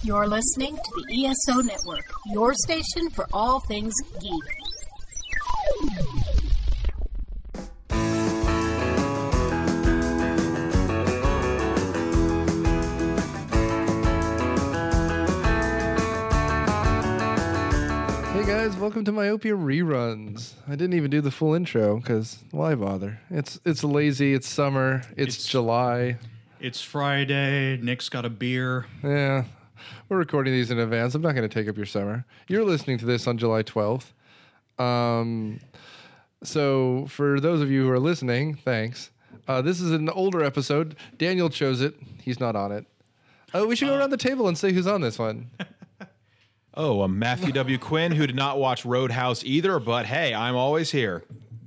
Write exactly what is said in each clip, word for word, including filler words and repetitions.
You're listening to the E S O Network, your station for all things geek. Hey guys, welcome to Myopia Reruns. I didn't even do the full intro because why bother? It's it's lazy, it's summer, it's, It's- July. It's Friday. Nick's got a beer. Yeah, we're recording these in advance. I'm not going to take up your summer. You're listening to this on July twelfth. Um, so for those of you who are listening, thanks. Uh, this is an older episode. Daniel chose it. He's not on it. Oh, we should go around the table and say who's on this one. Oh, I'm Matthew W. Quinn, who did not watch Roadhouse either, but hey, I'm always here.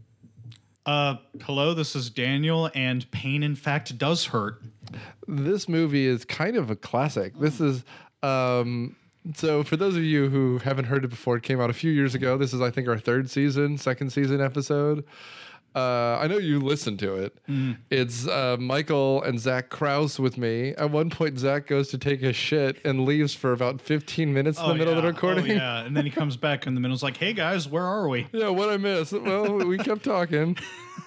Uh, hello, this is Daniel, and pain, in fact, does hurt. This movie is kind of a classic. This is um, so for those of you who haven't heard it before, it came out a few years ago. This is, I think, our third season, second season episode. Uh, I know you listened to it. Mm. It's uh, Michael and Zach Krause with me. At one point, Zach goes to take a shit and leaves for about fifteen minutes in Oh, the middle yeah. of the recording. Oh, yeah, and then he comes back in the middle. It's like, hey, guys, where are we? Yeah, what I missed? Well, we kept talking.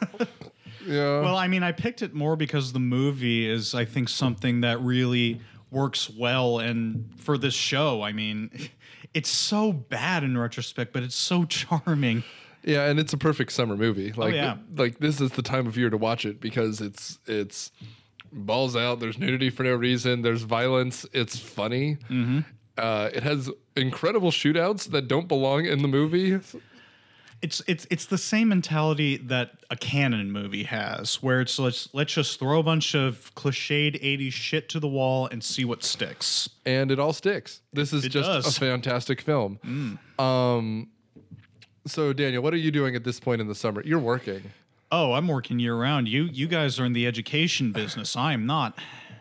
Yeah. Well, I mean, I picked it more because the movie is, I think, something that really works well. And for this show, I mean, it's so bad in retrospect, but it's so charming. Yeah, and it's a perfect summer movie. Like, oh, yeah. like this is the time of year to watch it because it's it's balls out. There's nudity for no reason. There's violence. It's funny. Mm-hmm. Uh, it has incredible shootouts that don't belong in the movie. It's it's it's the same mentality that a canon movie has, where it's let's let's just throw a bunch of cliched eighties shit to the wall and see what sticks. And it all sticks. This is It just does. a fantastic film. Mm. Um, so Daniel, what are you doing at this point in the summer? You're working. Oh, I'm working year round. You you guys are in the education business. I'm not.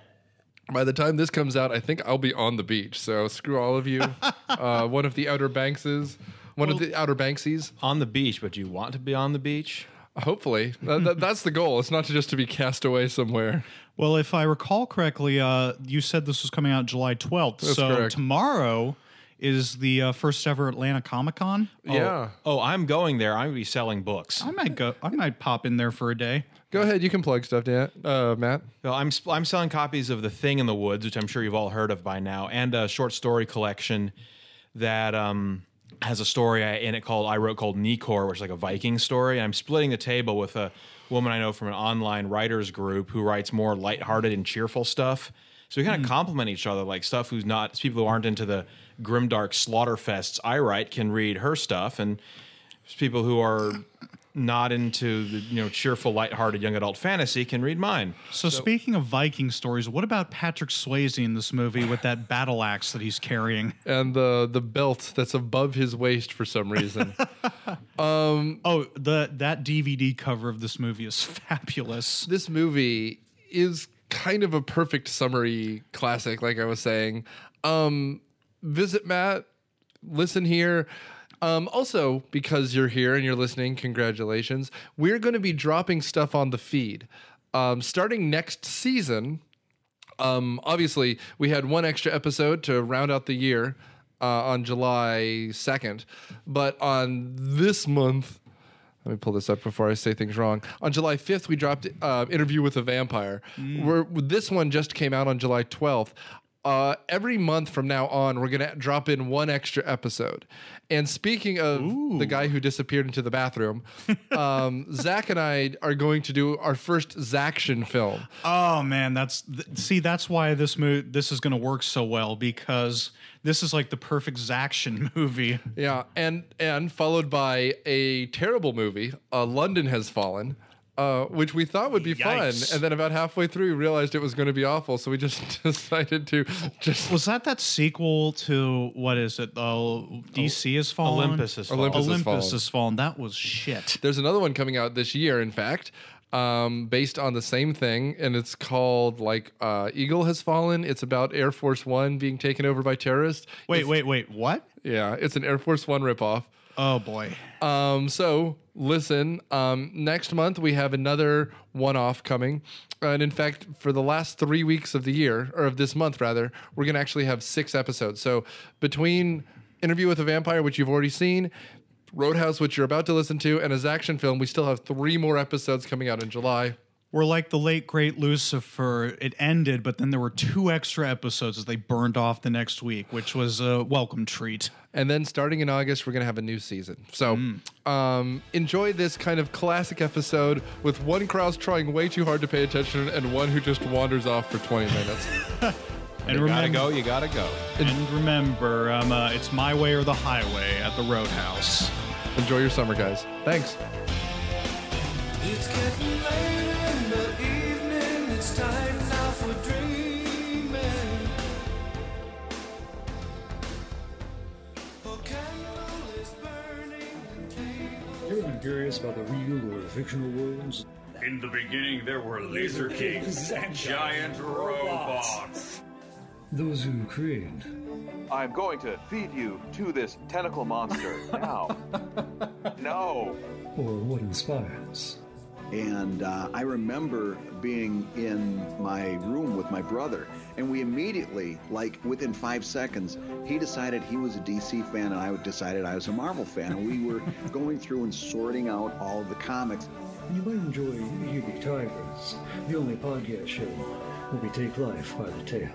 By the time this comes out, I think I'll be on the beach. So screw all of you. uh, one of the Outer Bankses. One Well- of the Outer Banksies. On the beach, but you want to be on the beach? Hopefully. That, that, that's the goal. It's not to just to be cast away somewhere. Well, if I recall correctly, uh, you said this was coming out July twelfth. That's so correct. tomorrow is the uh, first ever Atlanta Comic Con. Yeah. Oh, I'm going there. I'm going to be selling books. I might go. I might pop in there for a day. Go ahead. You can plug stuff, Dan, uh, Matt. Well, I'm sp- I'm selling copies of The Thing in the Woods, which I'm sure you've all heard of by now, and a short story collection that um, has a story in it called I wrote called Nikor, which is like a Viking story. And I'm splitting the table with a woman I know from an online writers group who writes more lighthearted and cheerful stuff. So we kind of complement each other, like stuff who's not people who aren't into the grimdark slaughter fests I write can read her stuff, and people who are not into the you know cheerful, lighthearted young adult fantasy can read mine. So, speaking of Viking stories, what about Patrick Swayze in this movie with that battle axe that he's carrying? And the the belt that's above his waist for some reason. Oh, the that D V D cover of this movie is fabulous. This movie is kind of a perfect summary classic, like I was saying. Um, visit Matt, listen here. Um, also, because you're here and you're listening, congratulations. We're going to be dropping stuff on the feed. Um, starting next season, um, obviously, we had one extra episode to round out the year uh, on July second. But on this month, let me pull this up before I say things wrong. On July fifth, we dropped uh, Interview with a Vampire. We're, this one just came out on July twelfth. Uh, every month from now on, we're going to drop in one extra episode. And speaking of Ooh. the guy who disappeared into the bathroom, um, Zach and I are going to do our first Zaction film. Oh man, that's th- see, that's why this movie this is going to work so well, because this is like the perfect Zaction movie. Yeah, and and followed by a terrible movie, uh, London Has Fallen, uh, which we thought would be Yikes. fun, and then about halfway through, we realized it was going to be awful, so we just decided to just Was that that sequel to what is it? Uh, D C has fallen. Olympus has fallen. Olympus has Olympus fallen. has fallen. That was shit. There's another one coming out this year, in fact, um, based on the same thing, and it's called like uh, Eagle Has Fallen. It's about Air Force One being taken over by terrorists. Wait, It's- wait, wait. What? Yeah, it's an Air Force One ripoff. Oh boy. Um, so listen. Um, next month, we have another one-off coming. And in fact, for the last three weeks of the year, or of this month, rather, we're going to actually have six episodes. So between Interview with a Vampire, which you've already seen, Roadhouse, which you're about to listen to, and his action film, we still have three more episodes coming out in July. We're like the late, great Lucifer. It ended, but then there were two extra episodes as they burned off the next week, which was a welcome treat. And then starting in August, we're going to have a new season. So mm. um, enjoy this kind of classic episode with one Krause trying way too hard to pay attention and one who just wanders off for twenty minutes. And you remember, gotta go, you gotta go. And remember, um, uh, it's my way or the highway at the Roadhouse. Enjoy your summer, guys. Thanks. It's getting late in the evening, it's time now for dreaming. A candle is burning. Ever been curious about the real or fictional worlds? In the beginning, there were laser kings and giant robots. Those who created. I'm going to feed you to this tentacle monster now. No. Or what inspires. And uh, I remember being in my room with my brother, and we immediately, like within five seconds, he decided he was a D C fan, and I decided I was a Marvel fan, and we were going through and sorting out all of the comics. You might enjoy You Be Tigers, the only podcast show where we take life by the tail.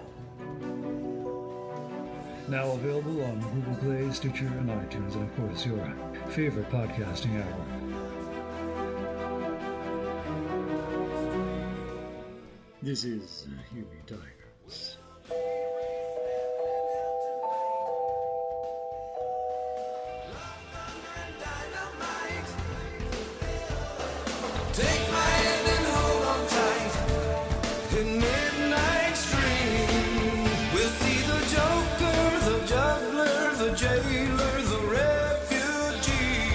Now available on Google Play, Stitcher, and iTunes, and of course your favorite podcasting app. This is You Be Tigers. Take my hand and hold on tight in midnight stream. We'll see the Joker, the juggler, the jailer, the refugees.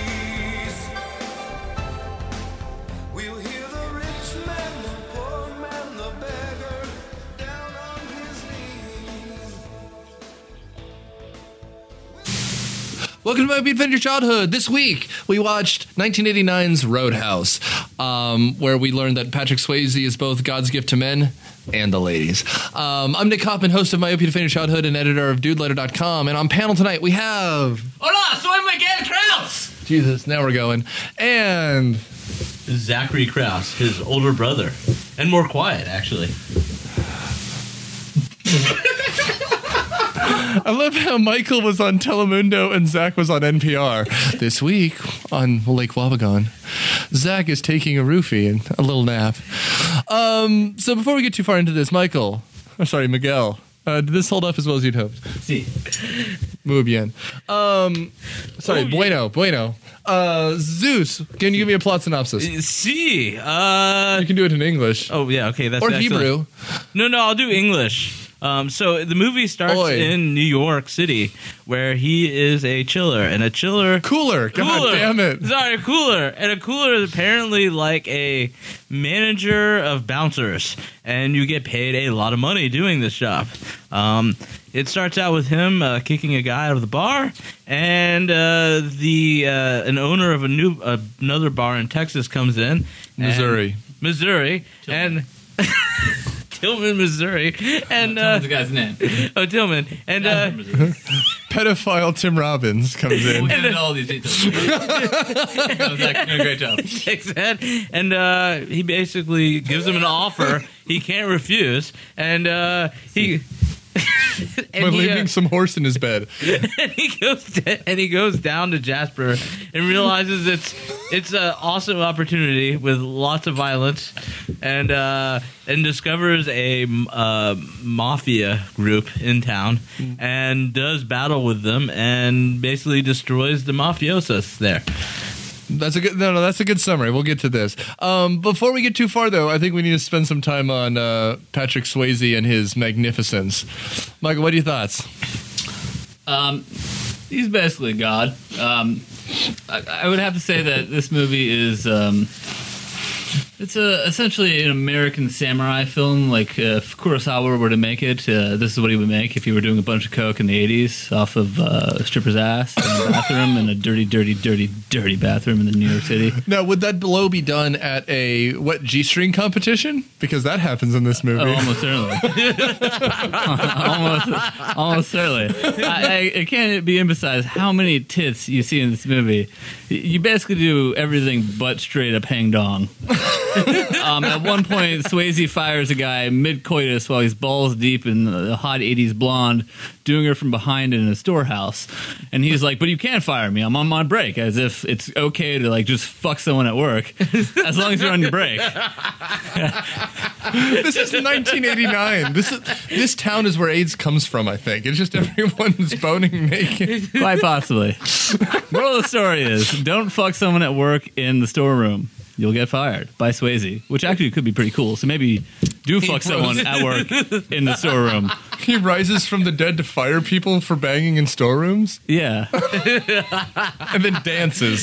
We'll hear the rich man, the poor man, the beggar down on his knees. Welcome to My Beat Adventure Childhood. This week, we watched nineteen eighty-nine's Roadhouse, um, where we learned that Patrick Swayze is both God's gift to men and the ladies. Um, I'm Nick Hoffman, host of My Beat Adventure Childhood and editor of Dude Letter dot com. And on panel tonight, we have... Hola, soy Miguel Krause! Jesus, now we're going. And... Zachary Krause, his older brother. And more quiet, actually. I love how Michael was on Telemundo and Zach was on N P R. This week on Lake Wabagon, Zach is taking a roofie and a little nap. Um, so before we get too far into this, Michael, oh, sorry, Miguel, uh, did this hold up as well as you'd hoped? Si. Muy bien. Um, sorry, Oh, bueno, yeah. bueno. Uh, Zeus, can you give me a plot synopsis? Si. Uh, You can do it in English. oh, yeah, okay. That's Or excellent. Hebrew. No, no, I'll do English. Um, so the movie starts Oi. in New York City, where he is a chiller, and a chiller... Cooler. God Cooler. damn it. Sorry, a cooler. And a cooler is apparently like a manager of bouncers, and you get paid a lot of money doing this job. Um, it starts out with him uh, kicking a guy out of the bar, and uh, the uh, an owner of a new uh, another bar in Texas comes in, and- Missouri. Missouri, and. Tillman, Missouri, and uh, Tillman's the guy's name. oh Tillman, and uh, Pedophile Tim Robbins comes We'll in. get into all these details. No, Zach, you're doing a great job. takes that, and uh, he basically gives him an offer he can't refuse, and uh, he. and By he, leaving uh, some horse in his bed. and he goes to, and he goes down to Jasper and realizes it's it's an awesome opportunity with lots of violence, and uh, and discovers a uh, mafia group in town and does battle with them and basically destroys the mafiosos there. That's a good no no that's a good summary. We'll get to this. Um, before we get too far though, I think we need to spend some time on uh, Patrick Swayze and his magnificence. Michael, what are your thoughts? Um, he's basically God. Um, I, I would have to say that this movie is um, It's a, essentially an American samurai film. Like uh, if Kurosawa were to make it, uh, this is what he would make if he were doing a bunch of coke in the eighties off of uh, a stripper's ass in a bathroom, in a dirty, dirty, dirty, dirty bathroom in the New York City. Now, would that blow be done at a wet G-string competition? Because that happens in this movie. Oh, almost certainly. almost, almost certainly. I, I, I can't be emphasized how many tits you see in this movie. You basically do everything but straight up hang dong. um, at one point, Swayze fires a guy mid-coitus while he's balls deep in the hot eighties blonde, doing her from behind in a storehouse. And he's like, but you can't fire me. I'm on my break. As if it's okay to like just fuck someone at work as long as you're on your break. This is nineteen eighty-nine. This is this town is where AIDS comes from, I think. It's just everyone's boning naked. Quite possibly. Moral of the story is, don't fuck someone at work in the storeroom. You'll get fired by Swayze, which actually could be pretty cool. So maybe do fuck someone at work in the storeroom. He rises from the dead to fire people for banging in storerooms? Yeah. And then dances.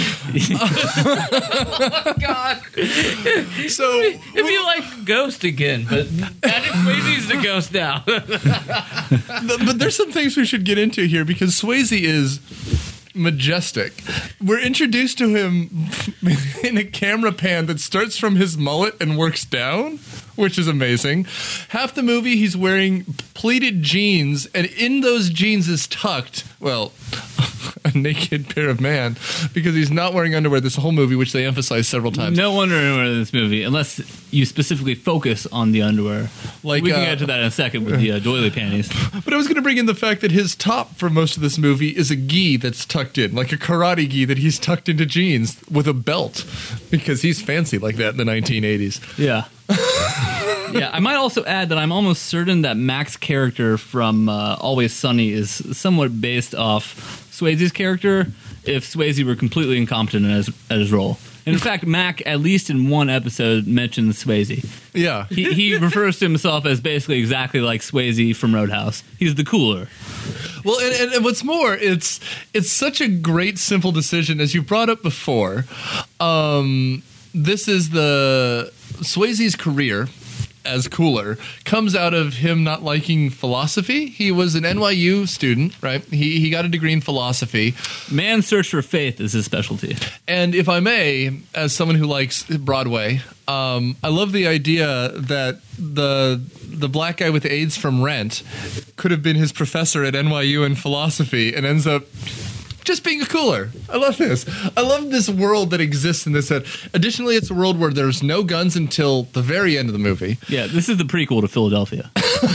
Oh, God. So It'd be like Ghost again, but Patrick Swayze's the ghost now. But there's some things we should get into here because Swayze is majestic. We're introduced to him in a camera pan that starts from his mullet and works down, which is amazing. Half the movie he's wearing pleated jeans, and in those jeans is tucked, well, a naked pair of man, because he's not wearing underwear this whole movie, which they emphasize several times. No underwear in this movie, unless you specifically focus on the underwear. Like, we can uh, get to that in a second with the uh, doily panties. But I was going to bring in the fact that his top for most of this movie is a gi that's tucked in, like a karate gi that he's tucked into jeans with a belt, because he's fancy like that in the nineteen eighties. Yeah. Yeah, I might also add that I'm almost certain that Mac's character from uh, Always Sunny is somewhat based off Swayze's character if Swayze were completely incompetent at his, at his role. And in fact, Mac, at least in one episode, mentions Swayze. Yeah. He, he refers to himself as basically exactly like Swayze from Roadhouse. He's the cooler. Well, and, and, and what's more, it's it's such a great, simple decision, as you've brought up before. Um, this is the Swayze's career as Cooler comes out of him not liking philosophy. He was an N Y U student, right? He he got a degree in philosophy. Man's search for faith is his specialty. And if I may, as someone who likes Broadway, um, I love the idea that the the black guy with AIDS from Rent could have been his professor at N Y U in philosophy and ends up just being a cooler. I love this. I love this world that exists in this set. Additionally, it's a world where there's no guns until the very end of the movie. Yeah, this is the prequel to Philadelphia.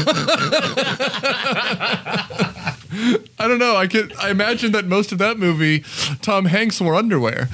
I don't know. I could. I imagine that most of that movie, Tom Hanks wore underwear.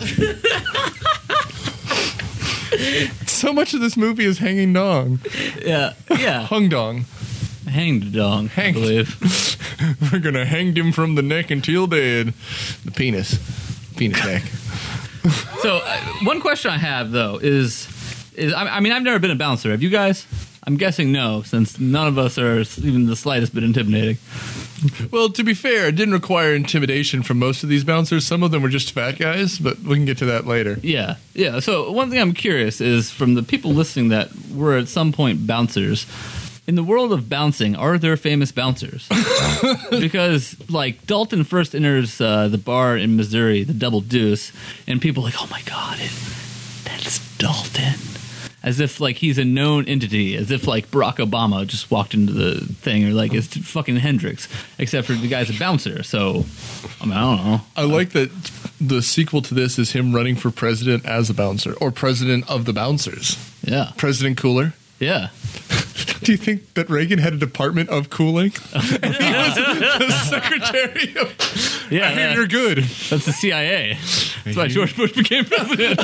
So much of this movie is hanging dong. Yeah, yeah. Hung dong. Hanged dong, Hanged. I believe. We're gonna hang him from the neck until dead. The penis. Penis neck. So, uh, one question I have, though, is... is I, I mean, I've never been a bouncer. Have you guys? I'm guessing no, since none of us are even the slightest bit intimidating. Well, to be fair, it didn't require intimidation from most of these bouncers. Some of them were just fat guys, but we can get to that later. Yeah, yeah. So, one thing I'm curious is, from the people listening that were at some point bouncers... In the world of bouncing, are there famous bouncers? Because, like, Dalton first enters uh, the bar in Missouri, the Double Deuce, and people are like, oh my God, it, that's Dalton. As if, like, he's a known entity, as if, like, Barack Obama just walked into the thing, or, like, it's fucking Hendrix, except for the guy's a bouncer, so, I mean, I don't know. I like that the sequel to this is him running for president as a bouncer, or president of the bouncers. Yeah. President Cooler. Yeah. Do you think that Reagan had a department of cooling? And he was the secretary of... Yeah, I hear that- you're good. That's the C I A. That's why George Bush became president.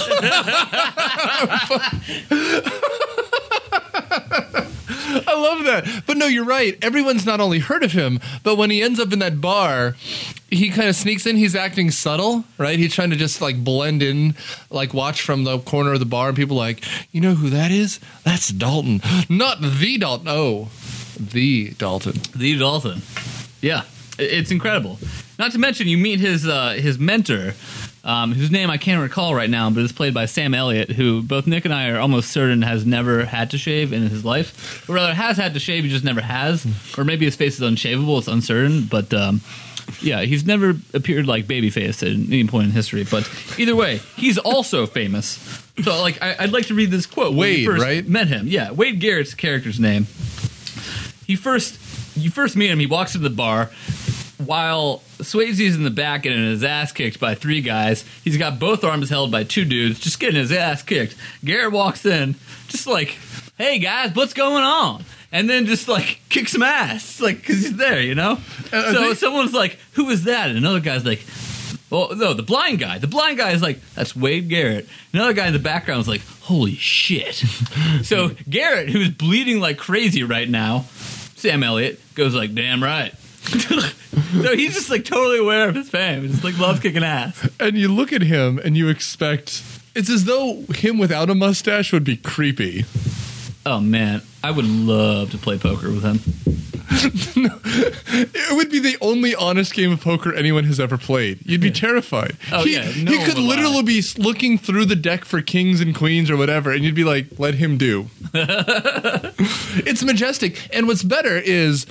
I love that. But no, you're right. Everyone's not only heard of him, but when he ends up in that bar, he kind of sneaks in. He's acting subtle, right? He's trying to just like blend in, like watch from the corner of the bar, and people are like, you know who that is? That's Dalton. Not the Dalton. Oh, the Dalton. The Dalton. Yeah, I- it's incredible. Not to mention, you meet his uh, his mentor, um, whose name I can't recall right now, but is played by Sam Elliott, who both Nick and I are almost certain has never had to shave in his life. Or rather, has had to shave, he just never has. Or maybe his face is unshavable, it's uncertain. But um, yeah, he's never appeared like babyface at any point in history. But either way, he's also famous. So like, I, I'd like to read this quote. When Wade, we first right? Met him. Yeah, Wade Garrett's character's name. He first, you first meet him, he walks into the bar while Swayze's in the back getting his ass kicked by three guys. He's got both arms held by two dudes, just getting his ass kicked. Garrett walks in, just like, hey guys, what's going on? And then just like kicks some ass, like, because he's there, you know? Uh, so they- someone's like, who is that? And another guy's like, well, no, the blind guy. The blind guy is like, that's Wade Garrett. Another guy in the background is like, holy shit. So Garrett, who's bleeding like crazy right now, Sam Elliott, goes like, damn right. So he's just like totally aware of his fame. He just like loves kicking ass. And you look at him and you expect it's as though him without a mustache would be creepy. Oh man, I would love to play poker with him. It would be the only honest game of poker anyone has ever played. You'd be terrified. Oh, he, yeah, no he one could would literally lie. be looking through the deck for kings and queens or whatever, and you'd be like, let him do. It's majestic. And what's better is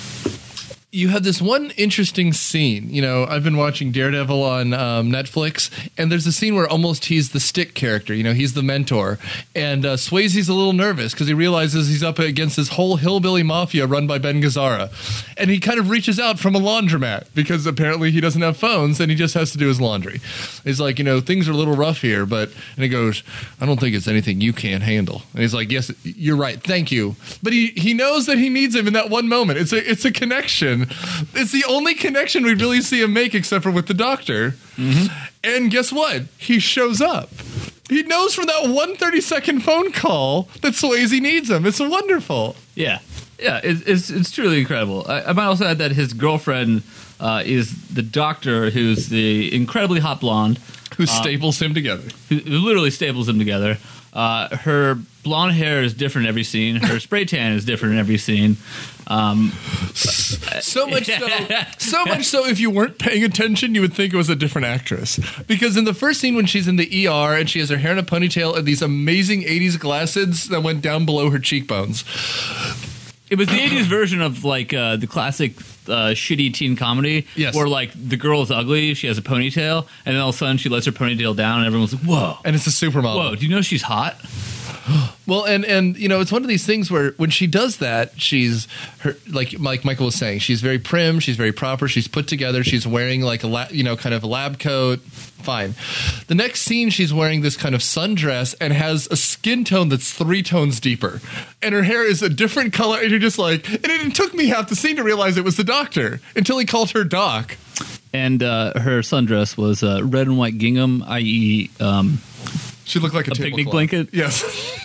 you have this one interesting scene. You know, I've been watching Daredevil on um, Netflix, and there's a scene where almost he's the stick character. You know, he's the mentor. And uh, Swayze's a little nervous because he realizes he's up against this whole hillbilly mafia run by Ben Gazzara. And he kind of reaches out from a laundromat because apparently he doesn't have phones and he just has to do his laundry. He's like, you know, things are a little rough here, but... And he goes, I don't think it's anything you can't handle. And he's like, yes, you're right. Thank you. But he, he knows that he needs him in that one moment. It's a, it's a connection. It's the only connection we really see him make except for with the doctor. Mm-hmm. And guess what? He shows up. He knows from that one thirty-second phone call that Swayze needs him. It's wonderful. Yeah. Yeah, it's, it's, it's truly incredible. I, I might also add that his girlfriend uh, is the doctor who's the incredibly hot blonde. Who um, staples him together. Who, who literally staples them together. Uh, her blonde hair is different in every scene. Her spray tan is different in every scene. Um, so much so, so much so if you weren't paying attention, you would think it was a different actress. Because in the first scene when she's in the E R and she has her hair in a ponytail and these amazing eighties glasses that went down below her cheekbones. It was the eighties version of like uh, the classic uh, shitty teen comedy, yes. where like the girl is ugly, she has a ponytail, and then all of a sudden she lets her ponytail down, and everyone's like, "Whoa!" And it's a supermodel. Whoa! Do you know she's hot? Well, and and you know, it's one of these things where when she does that, she's her like like Michael was saying, she's very prim, she's very proper, she's put together, she's wearing like a lab, you know, kind of a lab coat. Fine. The next scene, she's wearing this kind of sundress and has a skin tone that's three tones deeper, and her hair is a different color. And you're just like, and it took me half the scene to realize it was the doctor until he called her Doc. And uh, her sundress was uh, red and white gingham, that is, um, she looked like a, a picnic tablecloth. blanket. Yes.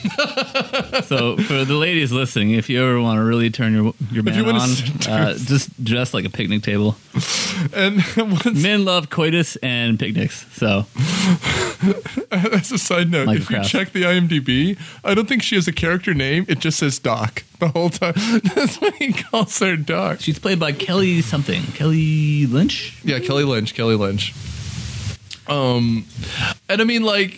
So for the ladies listening, if you ever want to really turn your your man you wanna on, sit- uh, just dress like a picnic table. And once, Men love coitus and picnics. So as a side note, Michael if you Kraft. check the IMDb, I don't think she has a character name. It just says Doc the whole time. That's why he calls her Doc. she's played by Kelly something. Kelly Lynch. Yeah, Kelly Lynch. Kelly Lynch. Um, and I mean, like,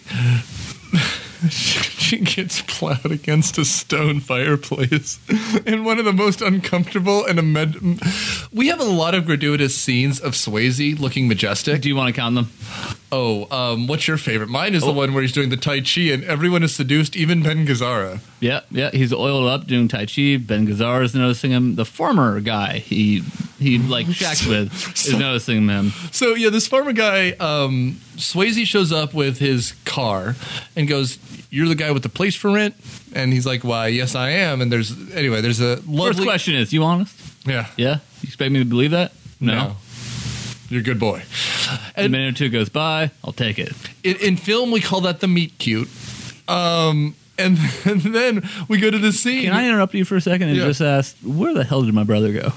she gets plowed against a stone fireplace in one of the most uncomfortable and amed- we have a lot of gratuitous scenes of Swayze looking majestic. Do you want to count them? Oh, um, what's your favorite? Mine is the one where he's doing the Tai Chi and everyone is seduced, even Ben Gazzara. Yeah, yeah. He's oiled up doing Tai Chi. Ben Gazzara is noticing him. The former guy he he like shacked with is noticing him. So yeah, this farmer guy, um, Swayze shows up with his car and goes, "You're the guy with the place for rent?" And he's like, "Why, yes, I am." And there's anyway, there's a lovely First question is, you honest? Yeah, Yeah. You expect me to believe that? No. You're a good boy. A minute or two goes by. I'll take it. In, in film, we call that the meet cute. Um, and, and then we go to the scene. Can I interrupt you for a second and Yeah. just ask, where the hell did my brother go?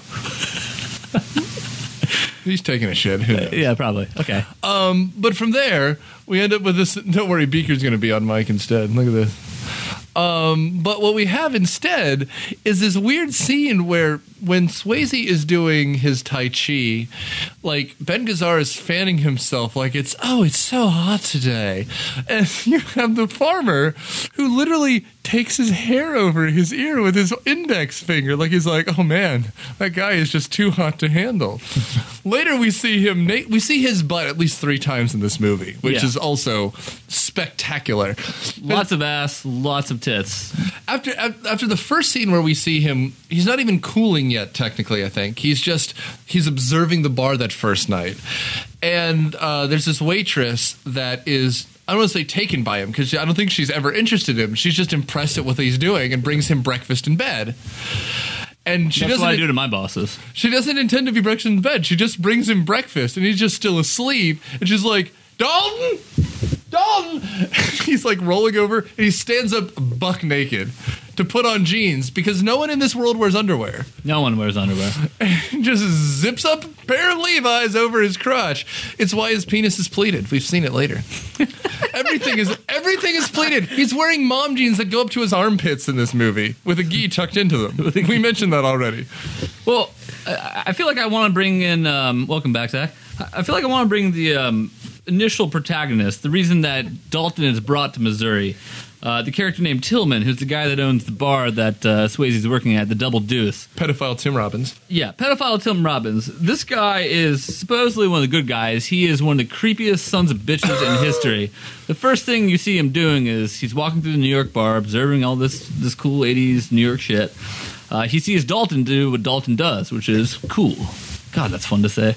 He's taking a shit. Who knows? Yeah, probably. Okay. Um, but from there, we end up with this. Don't worry, Beaker's going to be on mic instead. Look at this. Um, but what we have instead is this weird scene where when Swayze is doing his Tai Chi, like Ben Gazzara is fanning himself like it's, oh, it's so hot today. And you have the farmer who literally takes his hair over his ear with his index finger. Like he's like, oh man, that guy is just too hot to handle. Later we see him, na- we see his butt at least three times in this movie, which Yeah. is also spectacular. Lots of ass, lots of tits. After after the first scene where we see him, he's not even cooling yet. Technically, I think he's just he's observing the bar that first night, and uh, there's this waitress that is. I don't want to say taken by him because I don't think she's ever interested in him. She's just impressed at what he's doing and brings him breakfast in bed. And she That's doesn't. what I do to my bosses. She doesn't intend to be breakfast in bed. She just brings him breakfast, and he's just still asleep. And she's like, "Dalton, Dalton!" He's like rolling over, and he stands up buck naked to put on jeans because no one in this world wears underwear. No one wears underwear. And just zips up a pair of Levi's over his crotch. It's why his penis is pleated. We've seen it later. everything is everything is pleated. He's wearing mom jeans that go up to his armpits in this movie with a gi tucked into them. We mentioned that already. Well, I, I feel like I want to bring in. Um, welcome back, Zach. I I feel like I want to bring the um, initial protagonist, the reason that Dalton is brought to Missouri. Uh, the character named Tillman, who's the guy that owns the bar that uh, Swayze's working at, the Double Deuce. Pedophile Tim Robbins. Yeah, pedophile Tim Robbins. This guy is supposedly one of the good guys. He is one of the creepiest sons of bitches in history. The first thing you see him doing is he's walking through the New York bar, observing all this this cool eighties New York shit. Uh, he sees Dalton do what Dalton does, which is cool. God, that's fun to say.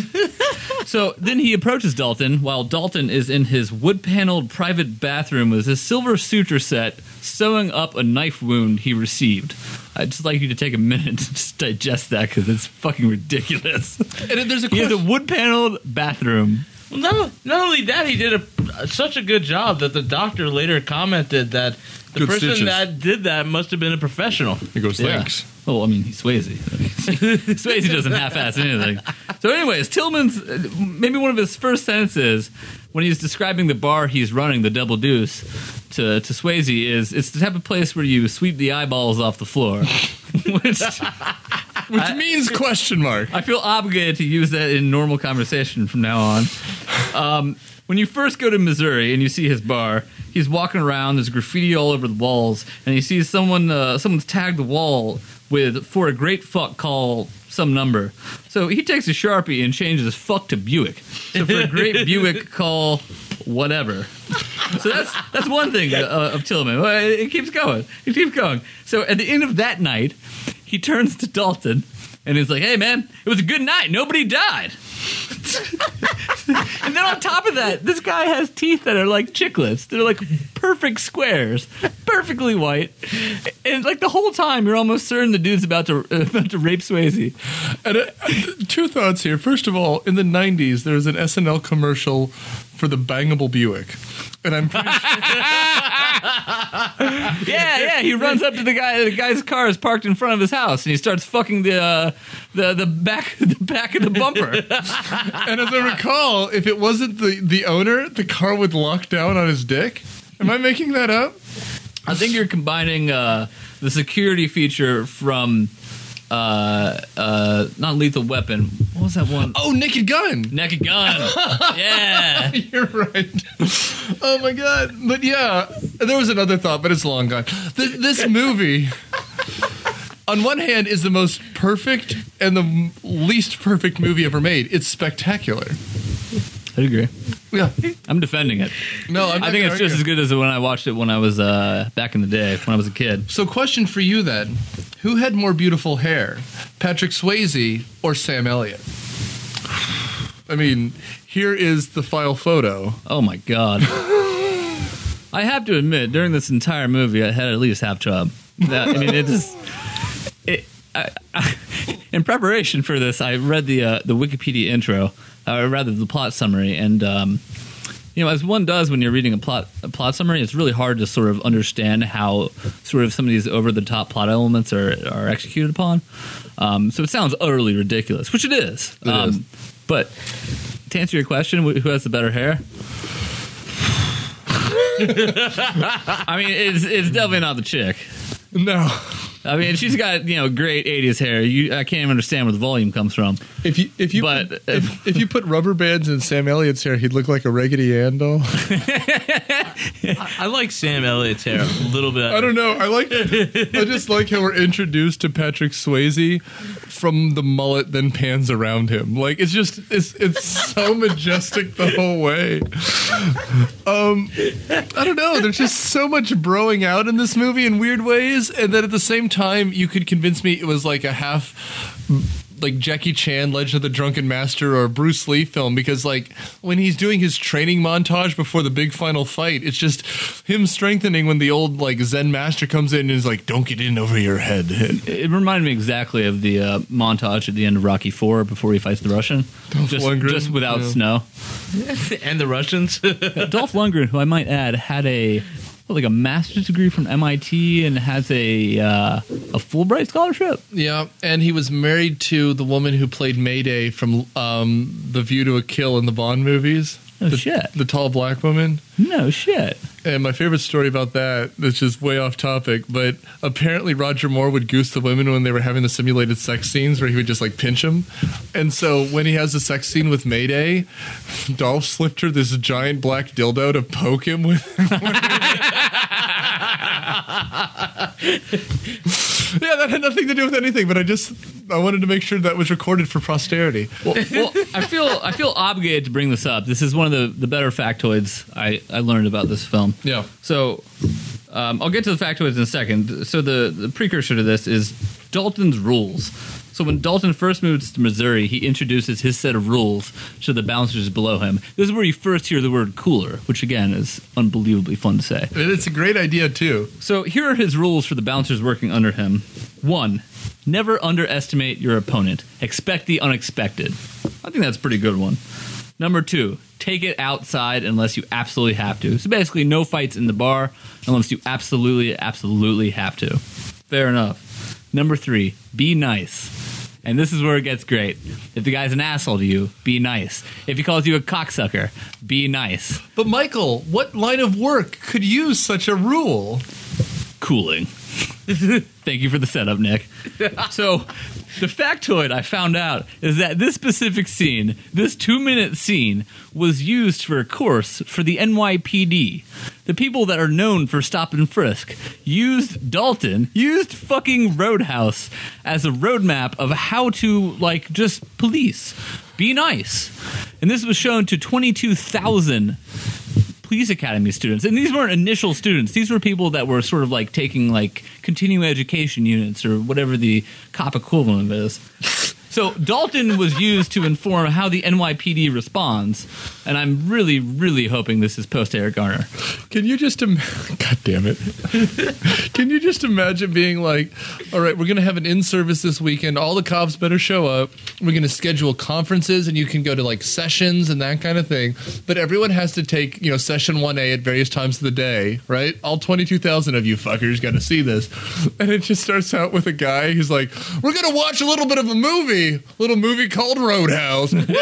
So then he approaches Dalton while Dalton is in his wood-paneled private bathroom with his silver suture set sewing up a knife wound he received. I'd just like you to take a minute to just digest that because it's fucking ridiculous. And there's a he has a question- wood-paneled bathroom. Well, not, not only that, he did a, such a good job that the doctor later commented that the Good person stitches. that did that must have been a professional. He goes, Yeah. thanks. Well, I mean, he's Swayze. Swayze doesn't half-ass anything. So anyways, Tillman's, maybe one of his first sentences when he's describing the bar he's running, the Double Deuce, to, to Swayze is, it's the type of place where you sweep the eyeballs off the floor. Which, Which means question mark. I feel obligated to use that in normal conversation from now on. Um, when you first go to Missouri and you see his bar, he's walking around, there's graffiti all over the walls, and he sees someone, uh, someone's tagged the wall with, for a great fuck, call some number. So he takes a Sharpie and changes fuck to Buick. So for a great Buick, call whatever. So that's that's one thing uh, of Tillman. Well, it, it keeps going. It keeps going. So at the end of that night, he turns to Dalton and he's like, "Hey man, it was a good night. Nobody died." And then on top of that, this guy has teeth that are like chiclets. They're like perfect squares, perfectly white. And like the whole time, you're almost certain the dude's about to about to rape Swayze. And uh, two thoughts here. First of all, in the nineties, there was an S N L commercial for the bangable Buick. And I'm pretty Yeah, yeah. He runs up to the guy. The guy's car is parked in front of his house, and he starts fucking the uh, the the back the back of the bumper. And as I recall, if it wasn't the, the owner, the car would lock down on his dick. Am I making that up? I think you're combining uh, the security feature from uh, uh, not Lethal Weapon. What was that one? Oh, Naked Gun. Naked Gun. Yeah. You're right. Oh my god. But yeah, there was another thought, but it's long gone. This, this movie, on one hand, is the most perfect and the m- least perfect movie ever made. It's spectacular. I agree. Yeah. I'm defending it. No, I'm I think it's just as good as when I watched it when I was uh, back in the day, when I was a kid. So, question for you then: who had more beautiful hair, Patrick Swayze or Sam Elliott? I mean, here is the file photo. Oh my god! I have to admit, during this entire movie, I had at least half chub. That, I mean, it just. It, I, I, in preparation for this, I read the uh, the Wikipedia intro, or rather the plot summary, and um, you know, as one does when you're reading a plot a plot summary, it's really hard to sort of understand how sort of some of these over the top plot elements are are executed upon. Um, so it sounds utterly ridiculous, which it is. It um, is. But to answer your question, wh- who has the better hair? I mean, it's it's definitely not the chick. No. I mean, she's got you know great eighties hair. You, I can't even understand where the volume comes from. If you if you but put, if, if you put rubber bands in Sam Elliott's hair, he'd look like a Raggedy Ann doll. I, I like Sam Elliott's hair a little bit. I don't know. I like. I just like how we're introduced to Patrick Swayze from the mullet, then pans around him. Like it's just it's it's so majestic the whole way. Um, I don't know. There's just so much broing out in this movie in weird ways, and then at the same time, you could convince me it was like a half. Like Jackie Chan, Legend of the Drunken Master, or Bruce Lee film, because like when he's doing his training montage before the big final fight, it's just him strengthening when the old like Zen master comes in and is like, "Don't get in over your head." It reminded me exactly of the uh, montage at the end of Rocky Four before he fights the Russian, Dolph just, Lundgren, just without yeah. snow. And the Russians. Dolph Lundgren, who I might add, had a well, like a master's degree from M I T and has a uh, a Fulbright scholarship. Yeah, and he was married to the woman who played Mayday from um, The View to a Kill in the Bond movies. Oh the, shit! The tall black woman. No shit. And my favorite story about that, that's just way off topic, but apparently Roger Moore would goose the women when they were having the simulated sex scenes where he would just like pinch them. And so when he has the sex scene with Mayday, Dolph slipped her this giant black dildo to poke him with. Yeah, that had nothing to do with anything, but I just I wanted to make sure that was recorded for posterity. Well, well I feel I feel obligated to bring this up. This is one of the, the better factoids I, I learned about this film. Yeah. So um, I'll get to the factoids in a second. So the, the precursor to this is Dalton's rules. So when Dalton first moves to Missouri, he introduces his set of rules to the bouncers below him. This is where you first hear the word cooler, which again is unbelievably fun to say. It's a great idea too. So here are his rules for the bouncers working under him. One, never underestimate your opponent. Expect the unexpected. I think that's a pretty good one. Number two, take it outside unless you absolutely have to. So basically no fights in the bar unless you absolutely, absolutely have to. Fair enough. Number three, be nice. And this is where it gets great. If the guy's an asshole to you, be nice. If he calls you a cocksucker, be nice. But Michael, what line of work could use such a rule? Cooling. Thank you for the setup, Nick. So, the factoid I found out is that this specific scene, this two-minute scene, was used for a course for the N Y P D. The people that are known for stop and frisk used Dalton, used fucking Roadhouse as a roadmap of how to, like, just police. Be nice. And this was shown to twenty-two thousand police academy students, and these weren't initial students. These were people that were sort of like taking like continuing education units or whatever the cop equivalent is. So Dalton was used to inform how the N Y P D responds, and I'm really, really hoping this is post Eric Garner. Can you just Im- God damn it. Can you just imagine being like, all right, we're going to have an in-service this weekend. All the cops better show up. We're going to schedule conferences, and you can go to like sessions and that kind of thing. But everyone has to take, you know, session one A at various times of the day, right? All twenty-two thousand of you fuckers got to see this. And it just starts out with a guy who's like, we're going to watch a little bit of a movie. Little movie called Roadhouse. Woo! And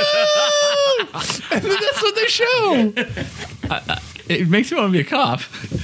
then that's what they show. I, I, it makes me want to be a cop.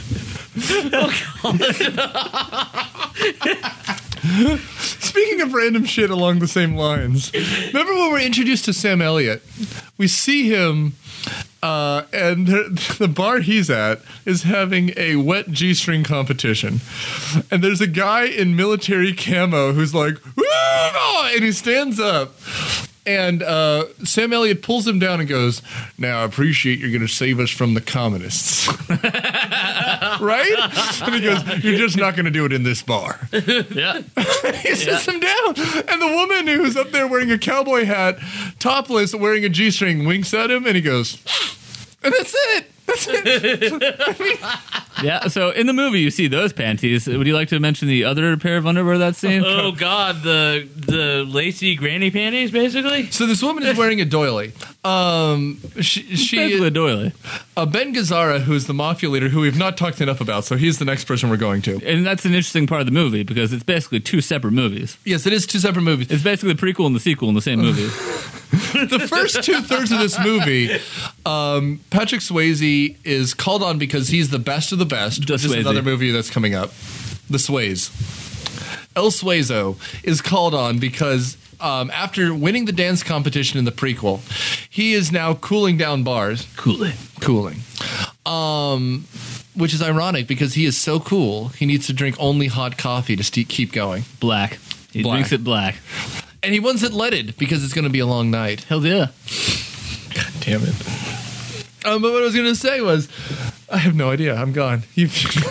Speaking of random shit along the same lines, remember when we're introduced to Sam Elliott? We see him, uh, and the, the bar he's at is having a wet G-string competition. And there's a guy in military camo who's like, woo! And he stands up. And uh, Sam Elliott pulls him down and goes, now I appreciate you're going to save us from the communists. Right? And he goes, you're just not going to do it in this bar. Yeah. He sits him down. And the woman who's up there wearing a cowboy hat, topless, wearing a G-string, winks at him and he goes, and that's it. That's it. I mean, yeah, so in the movie you see those panties. Would you like to mention the other pair of underwear that's seen? Oh God, the the lacy granny panties, basically. So this woman is wearing a doily. Um, she, she Basically a doily. Uh, Ben Gazzara, who's the mafia leader, who we've not talked enough about, so he's the next person we're going to. And that's an interesting part of the movie because it's basically two separate movies. Yes, it is two separate movies. It's basically the prequel and the sequel in the same movie. The first two thirds of this movie, um, Patrick Swayze is called on because he's the best of the best. The which is Swayze. another movie that's coming up. The Sways. El Suezo is called on because um, after winning the dance competition in the prequel, he is now cooling down bars. Cooling. Cooling. Um, which is ironic because he is so cool, he needs to drink only hot coffee to st- keep going. Black. He Black. drinks it black. And he wants it leaded because it's going to be a long night. Hell yeah. God damn it. Um, but what I was going to say was, I have no idea. I'm gone. You've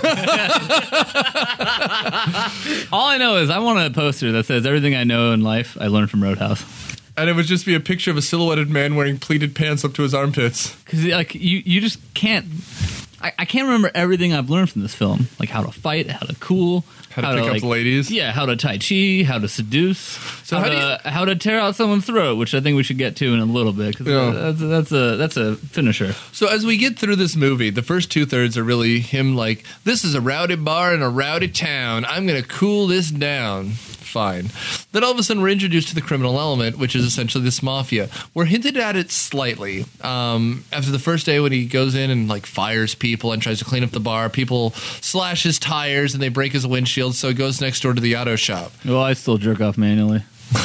All I know is I want a poster that says everything I know in life I learned from Roadhouse. And it would just be a picture of a silhouetted man wearing pleated pants up to his armpits. Because like you, you just can't. I, I can't remember everything I've learned from this film, like how to fight, how to cool, How to pick up like, the ladies. Yeah, how to tai chi, how to seduce, So how, how do to, how to tear out someone's throat, which I think we should get to in a little bit because Yeah. that's, that's a that's a finisher. So as we get through this movie, the first two thirds are really him like, this is a rowdy bar in a rowdy town. I'm going to cool this down. Fine. Then all of a sudden we're introduced to the criminal element, which is essentially this mafia. We're hinted at it slightly. Um, after the first day when he goes in and like fires people and tries to clean up the bar, people slash his tires and they break his windshield, so he goes next door to the auto shop. Well, I still jerk off manually.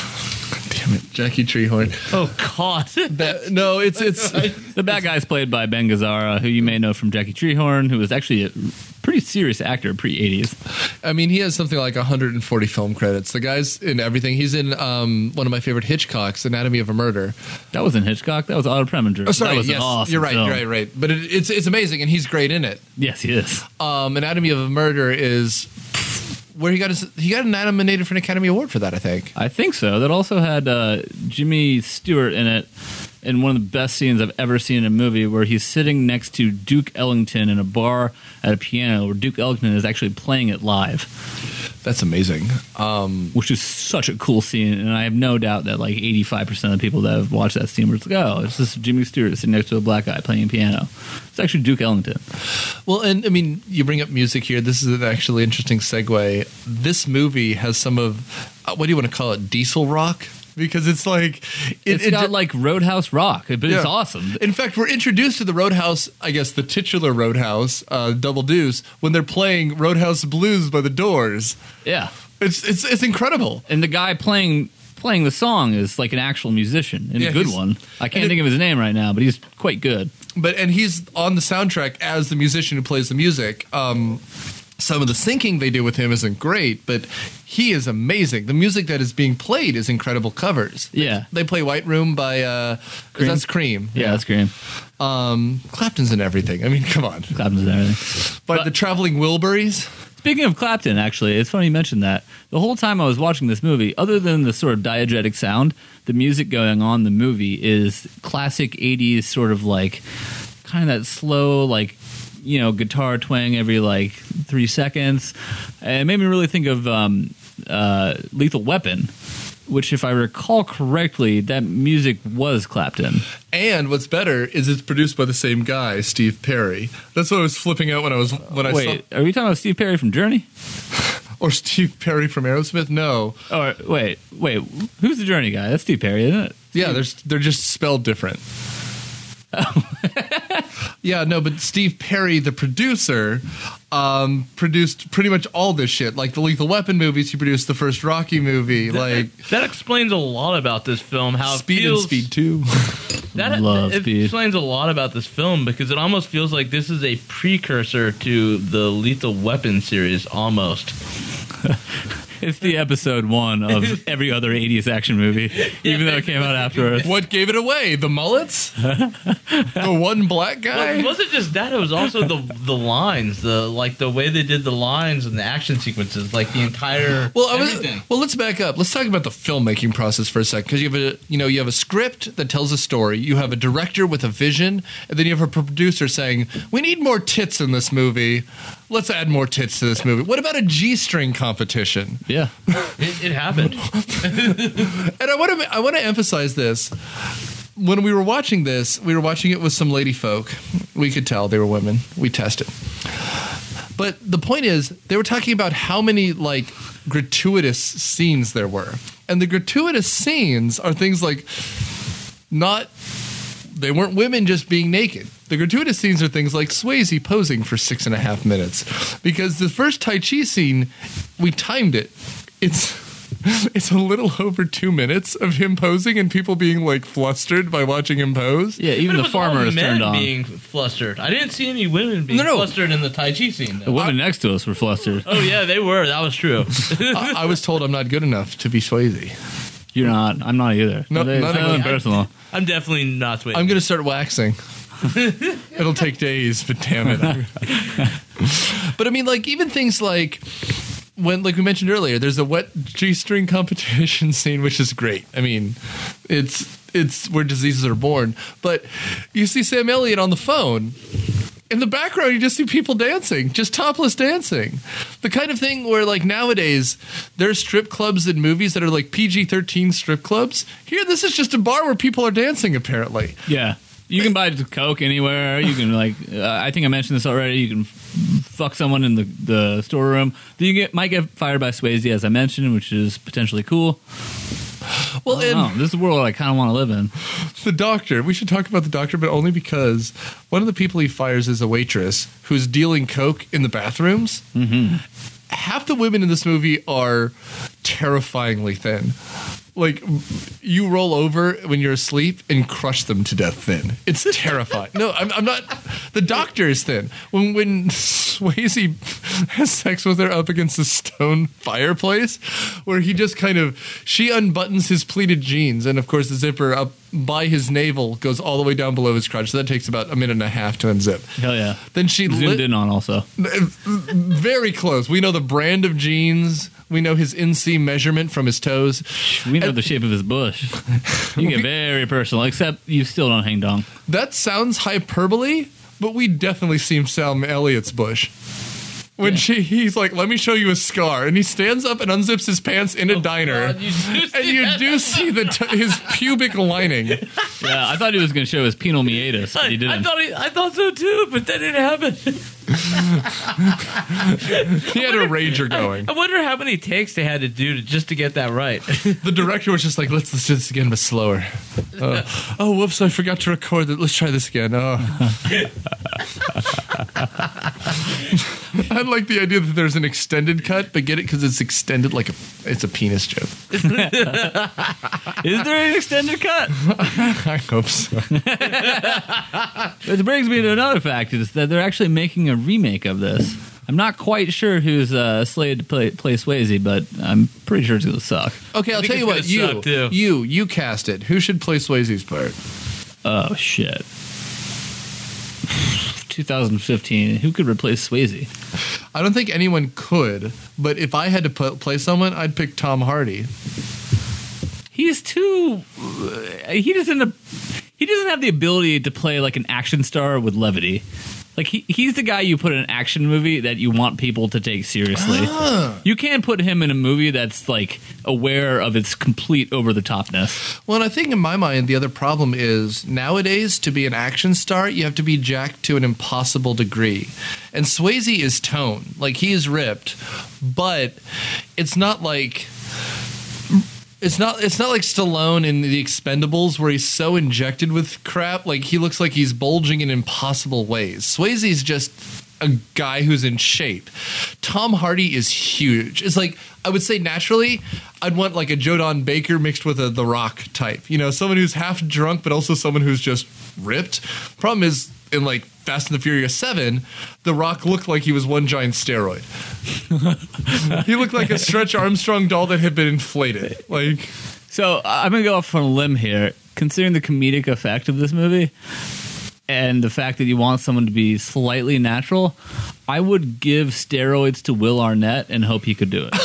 Damn it, Jackie Treehorn. Oh God! That, no, it's it's The bad guy's played by Ben Gazzara, who you may know from Jackie Treehorn, who was actually a pretty serious actor pre-eighties. I mean, he has something like one hundred forty film credits. The guy's in everything. He's in um, one of my favorite Hitchcocks, Anatomy of a Murder. That wasn't Hitchcock. That was Otto Preminger. Oh, sorry. That was yes, an awesome you're right. film. You're right. Right. But it, it's it's amazing, and he's great in it. Yes, he is. Um, Anatomy of a Murder is where he got his, he got nominated for an Academy Award for that. I think. I think so. That also had uh, Jimmy Stewart in it, in one of the best scenes I've ever seen in a movie, where he's sitting next to Duke Ellington in a bar at a piano, where Duke Ellington is actually playing it live. That's amazing. Um, Which is such a cool scene, and I have no doubt that like eighty-five percent of the people that have watched that scene were like, oh, it's just Jimmy Stewart sitting next to a black guy playing piano. It's actually Duke Ellington. Well, and I mean, you bring up music here. This is an actually interesting segue. This movie has some of, uh, what do you want to call it, diesel rock? Because it's like it, It's it- got like Roadhouse rock, but it's Yeah. awesome. In fact, we're introduced to the Roadhouse, I guess the titular Roadhouse, uh, Double Deuce, when they're playing Roadhouse Blues by the Doors. Yeah, It's it's it's incredible. and the guy playing playing the song is like an actual musician and Yeah, a good he's- one. I can't and it- think of his name right now, but he's quite good. But and he's on the soundtrack as the musician who plays the music. Um, some of the syncing they do with him isn't great, but he is amazing. The music that is being played is incredible covers. Yeah. They play White Room by uh, Cream? that's Cream. Yeah, that's great. Um, Clapton's in everything. I mean, come on. Clapton's and everything. But, the Traveling Wilburys. Speaking of Clapton, actually, it's funny you mentioned that. The whole time I was watching this movie, other than the sort of diegetic sound, the music going on in the movie is classic eighties sort of like kind of that slow, like, you know, guitar twang every like three seconds. And it made me really think of um, uh, Lethal Weapon, which, if I recall correctly, that music was Clapton. And what's better is it's produced by the same guy, Steve Perry. That's what I was flipping out when I was when I Wait, are we talking about Steve Perry from Journey? saw or Steve Perry from Aerosmith. No, Or wait, wait, who's the Journey guy? That's Steve Perry, isn't it? yeah, they're they're just spelled different. Yeah, no, but Steve Perry, the producer, um, produced pretty much all this shit. Like the Lethal Weapon movies, he produced the first Rocky movie. Like That explains a lot about this film. How it Speed feels, and Speed Two. That Love it Speed. explains a lot about this film because it almost feels like this is a precursor to the Lethal Weapon series, almost. It's the episode one of every other eighties action movie, even though it came out afterwards. What gave it away? The mullets? The one black Well, guy? it wasn't just that; it was also the the lines, the like the way they did the lines and the action sequences, like the entire Well, I was, everything. well, let's back up. Let's talk about the filmmaking process for a second, because you have a, you know, you have a script that tells a story. You have a director with a vision, and then you have a producer saying, "We need more tits in this movie. Let's add more tits to this movie." What about a G-string competition? Yeah. It, it happened. And I want to, I want to emphasize this. When we were watching this, we were watching it with some lady folk. We could tell they were women. We tested. But the point is, they were talking about how many like gratuitous scenes there were. And the gratuitous scenes are things like not they weren't women just being naked. The gratuitous scenes are things like Swayze posing for six and a half minutes. Because the first Tai Chi scene, we timed it. it's it's a little over two minutes of him posing and people being like flustered by watching him pose. Yeah, even But it the was farmer all is men turned on. being flustered. I didn't see any women being No, no. flustered in the Tai Chi scene. The Though. women next to us were flustered. Oh yeah, they were. That was true. I, I was told I'm not good enough to be Swayze. You're not. I'm not either. No, It's none of nothing us- personal. I'm definitely not Swayze. I'm going to start waxing. It'll take days, but damn it. But I mean, like, even things like when, like we mentioned earlier, there's a wet G-string competition scene, which is great. I mean, it's it's where diseases are born. But you see Sam Elliott on the phone. In the background, you just see people dancing, just topless dancing. The kind of thing where, like, nowadays, there's strip clubs in movies that are like P G thirteen strip clubs. Here, this is just a bar where people are dancing, apparently. Yeah. You can buy Coke anywhere. You can, like, uh, I think I mentioned this already. You can f- fuck someone in the, the storeroom. You get, might get fired by Swayze, as I mentioned, which is potentially cool. Well, I don't and know. This is a world I kind of want to live in. the doctor, we should talk about the doctor, but only because one of the people he fires is a waitress who's dealing Coke in the bathrooms. Mm-hmm. Half the women in this movie are terrifyingly thin. Like, you roll over when you're asleep and crush them to death thin. It's terrifying. No, I'm, I'm not. The doctor is thin. When when Swayze has sex with her up against a stone fireplace, where he just kind of, she unbuttons his pleated jeans, and of course the zipper up by his navel goes all the way down below his crotch. So that takes about a minute and a half to unzip. Hell yeah. Then she Zoomed lit, in on also. very close. We know the brand of jeans. We know his inseam measurement from his toes. We know the shape of his bush. You get very personal, except you still don't hang dong. That sounds hyperbole, but we definitely see Sam Elliott's bush. When Yeah. she, he's like, "Let me show you a scar," and he stands up and unzips his pants in a diner, God, you do see and you that. do see the t- his pubic lining. Yeah, I thought he was going to show his penal meatus, but I, he I didn't. thought he, I thought so too, but that didn't happen. He had a rager going. I wonder how many takes they had to do to, just to get that right. The director was just like, "Let's, let's do this again, but slower." Uh, oh, whoops! I forgot to record that. Let's try this again. Oh. I like the idea that there's an extended cut, but get it because it's extended like a it's a penis joke. Is there an extended cut? I hope so. Which brings me to another fact, is that they're actually making a remake of this. I'm not quite sure who's uh, slated to play, play Swayze, but I'm pretty sure it's going to suck. Okay, I'll think tell you it's what. gonna You, suck, too. you, you cast it. Who should play Swayze's part? Oh, shit. twenty fifteen. Who could replace Swayze? I don't think anyone could, but if I had to put, play someone, I'd pick Tom Hardy. He's too. Uh, he doesn't. He doesn't have the ability to play like an action star with levity. Like he, he's the guy you put in an action movie that you want people to take seriously. Ah. You can't put him in a movie that's like aware of its complete over the topness. Well, and I think in my mind, the other problem is nowadays to be an action star, you have to be jacked to an impossible degree. And Swayze is tone. Like, he is ripped, but it's not like. It's not. It's not like Stallone in The Expendables, where he's so injected with crap. Like, he looks like he's bulging in impossible ways. Swayze's just a guy who's in shape. Tom Hardy is huge. It's like, I would say naturally, I'd want like a Joe Don Baker mixed with a The Rock type. You know, someone who's half drunk, but also someone who's just ripped. Problem is, in like Fast and the Furious seven, The Rock looked like he was one giant steroid. He looked like a Stretch Armstrong doll that had been inflated. Like, So I'm gonna go off on a limb here, considering the comedic effect of this movie and the fact that you want someone to be slightly natural. I would give steroids to Will Arnett and hope he could do it.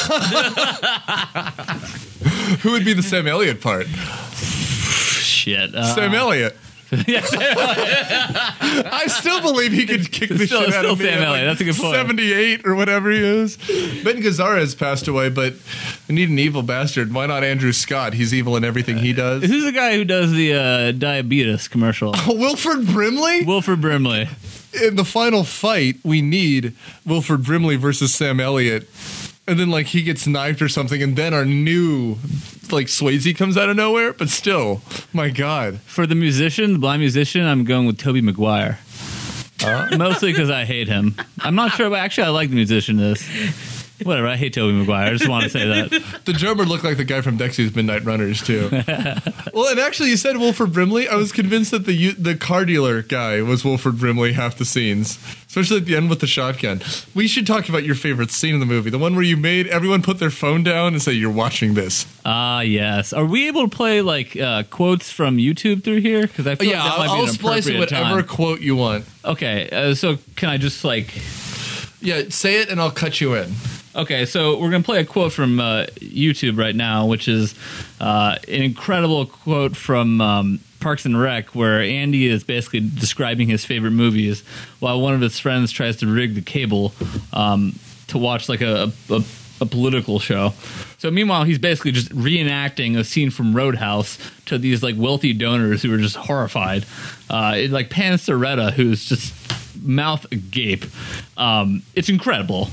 who would be the Sam Elliott part? Shit, uh, Sam Elliott. yeah, Sam Elliott. I still believe he could kick the Still- shit out still of me. Sam at, Elliott. That's a good point. seventy-eight or whatever he is. Ben Gazzara has passed away, but we need an evil bastard. Why not Andrew Scott? He's evil in everything he does. Who's the guy who does the uh, diabetes commercial? Wilford Brimley? Wilford Brimley. In the final fight, we need Wilford Brimley versus Sam Elliott. And then, like, he gets knifed or something, and then our new, like, Swayze comes out of nowhere. But still, my God. For the musician, the blind musician, I'm going with Tobey Maguire. Uh, mostly because I hate him. I'm not sure, but actually, I like the musician in this. Whatever. I hate Tobey Maguire. I just want to say that. The drummer looked like the guy from Dexy's Midnight Runners too. Well, and actually, you said Wilford Brimley. I was convinced that the the car dealer guy was Wilford Brimley half the scenes, especially at the end with the shotgun. We should talk about your favorite scene in the movie, the one where you made everyone put their phone down and say, "You're watching this." Ah, uh, yes. Are we able to play like uh, quotes from YouTube through here? Because I feel yeah, like that might I'll be an splice it appropriate whatever time. quote you want. Okay, uh, so can I just like? Yeah, say it and I'll cut you in. Okay, so we're gonna play a quote from uh, YouTube right now, which is uh, an incredible quote from um, Parks and Rec, where Andy is basically describing his favorite movies, while one of his friends tries to rig the cable um, to watch like a, a, a political show. So meanwhile, he's basically just reenacting a scene from Roadhouse to these like wealthy donors who are just horrified. Uh, it like pans to Retta, who's just mouth agape. Um, it's incredible.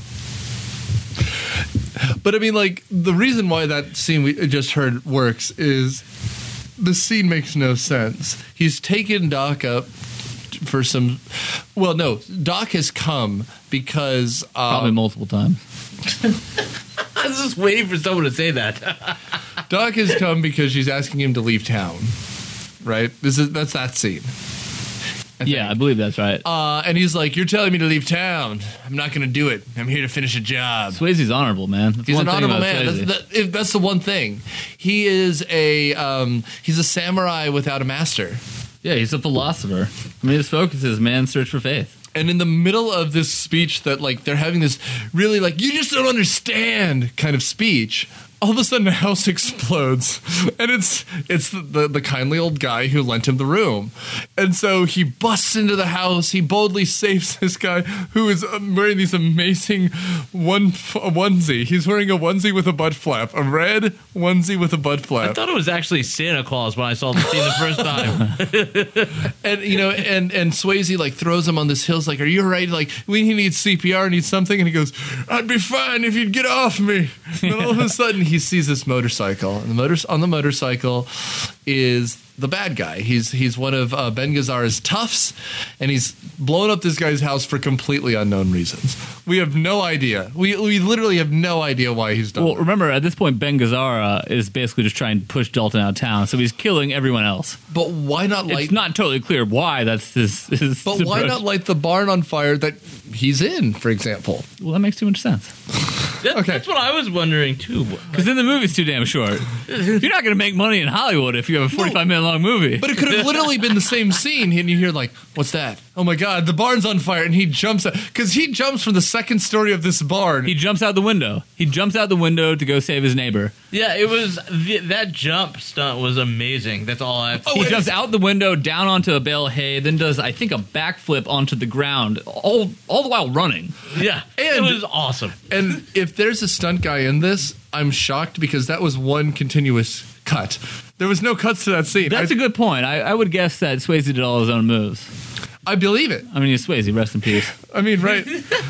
But I mean, like, the reason why that scene we just heard works is the scene makes no sense. He's taken Doc up for some. Well, no, Doc has come because um, probably multiple times. I was just waiting for someone to say that. Doc has come because she's asking him to leave town. Right? This is that's that scene. I yeah, I believe that's right. Uh, and he's like, "You're telling me to leave town. I'm not going to do it. I'm here to finish a job." Swayze's honorable, man. That's he's one an thing honorable about man. Swayze. That's the, if that's the one thing. He is a um, he's a samurai without a master. Yeah, he's a philosopher. I mean, his focus is man's search for faith. And in the middle of this speech that, like, they're having this really, like, you just don't understand kind of speech, all of a sudden the house explodes. And it's it's the, the, the kindly old guy who lent him the room. And so he busts into the house. He boldly saves this guy who is um, wearing these amazing one a onesie. He's wearing a onesie with a butt flap, a red onesie with a butt flap. I thought it was actually Santa Claus when I saw the scene the first time. And, you know, and, and Swayze, like, throws him on this hill. He's like, "Are you all right? Like, we need C P R, need something." And he goes, "I'd be fine if you'd get off me." And all of a sudden, he sees this motorcycle. And the motor, on the motorcycle is the bad guy. He's he's one of uh, Ben Gazzara's toughs, and he's blown up this guy's house for completely unknown reasons. We have no idea. We we literally have no idea why he's done Well, it. remember, at this point, Ben Gazzara is basically just trying to push Dalton out of town, so he's killing everyone else. But why not light... It's not totally clear why that's his, his But why approach. not light the barn on fire that he's in, for example? Well, that makes too much sense. That, Okay. That's what I was wondering too. Because then the movie's too damn short. You're not going to make money in Hollywood if you have a forty-five minute long movie. But it could have literally been the same scene, and you hear like, "What's that? Oh my God, the barn's on fire!" And he jumps out because he jumps from the second story of this barn. He jumps out the window. He jumps out the window to go save his neighbor. Yeah, it was the, that jump stunt was amazing. That's all I have to He say. jumps out the window, down onto a bale of hay, then does, I think, a backflip onto the ground, all all the while running. Yeah, it And- was awesome. And if there's a stunt guy in this, I'm shocked because that was one continuous cut. There was no cuts to that scene. That's I, a good point. I, I would guess that Swayze did all his own moves. I believe it. I mean, he's Swayze, rest in peace. I mean, right.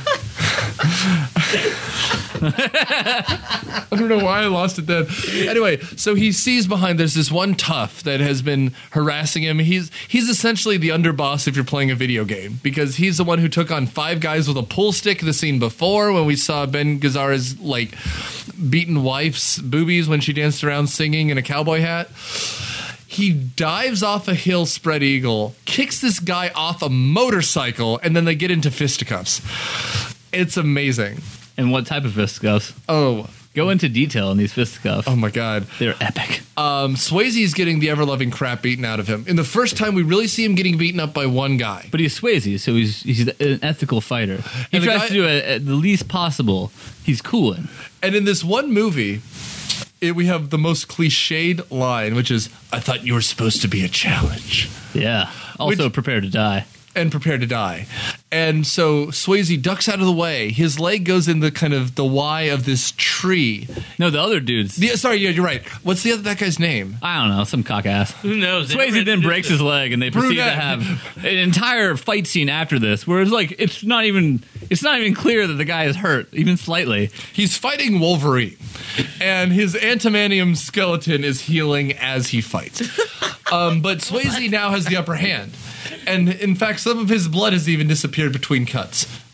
I don't know why I lost it then. Anyway, so he sees behind there's this one tough that has been harassing him. He's he's essentially the underboss if you're playing a video game because he's the one who took on five guys with a pool stick the scene before when we saw Ben Gazzara's like beaten wife's boobies when she danced around singing in a cowboy hat. He dives off a hill spread eagle, kicks this guy off a motorcycle, and then they get into fisticuffs. It's amazing. And what type of fisticuffs? Oh, Go into detail in these fisticuffs. oh my God. They're epic. Um, Swayze's getting the ever-loving crap beaten out of him. In the first time, we really see him getting beaten up by one guy. But he's Swayze, so he's he's an ethical fighter. He And the tries guy- to do it at the least possible. He's cooling. And in this one movie, it, we have the most cliched line, which is, "I thought you were supposed to be a challenge." Yeah. Also Which- prepared to die. And prepared to die. And so Swayze ducks out of the way. His leg goes in the kind of the Y of this tree. No, the other dude's. The, sorry, yeah, you're right. What's the other that guy's name? I don't know, some cock ass. Who knows? They never Swayze then breaks introduced his leg, and they proceed Brunette. to have an entire fight scene after this, where it's like it's not even it's not even clear that the guy is hurt, even slightly. He's fighting Wolverine, and his antimanium skeleton is healing as he fights. Um, but Swayze now has the upper hand. And in fact, some of his blood has even disappeared between cuts.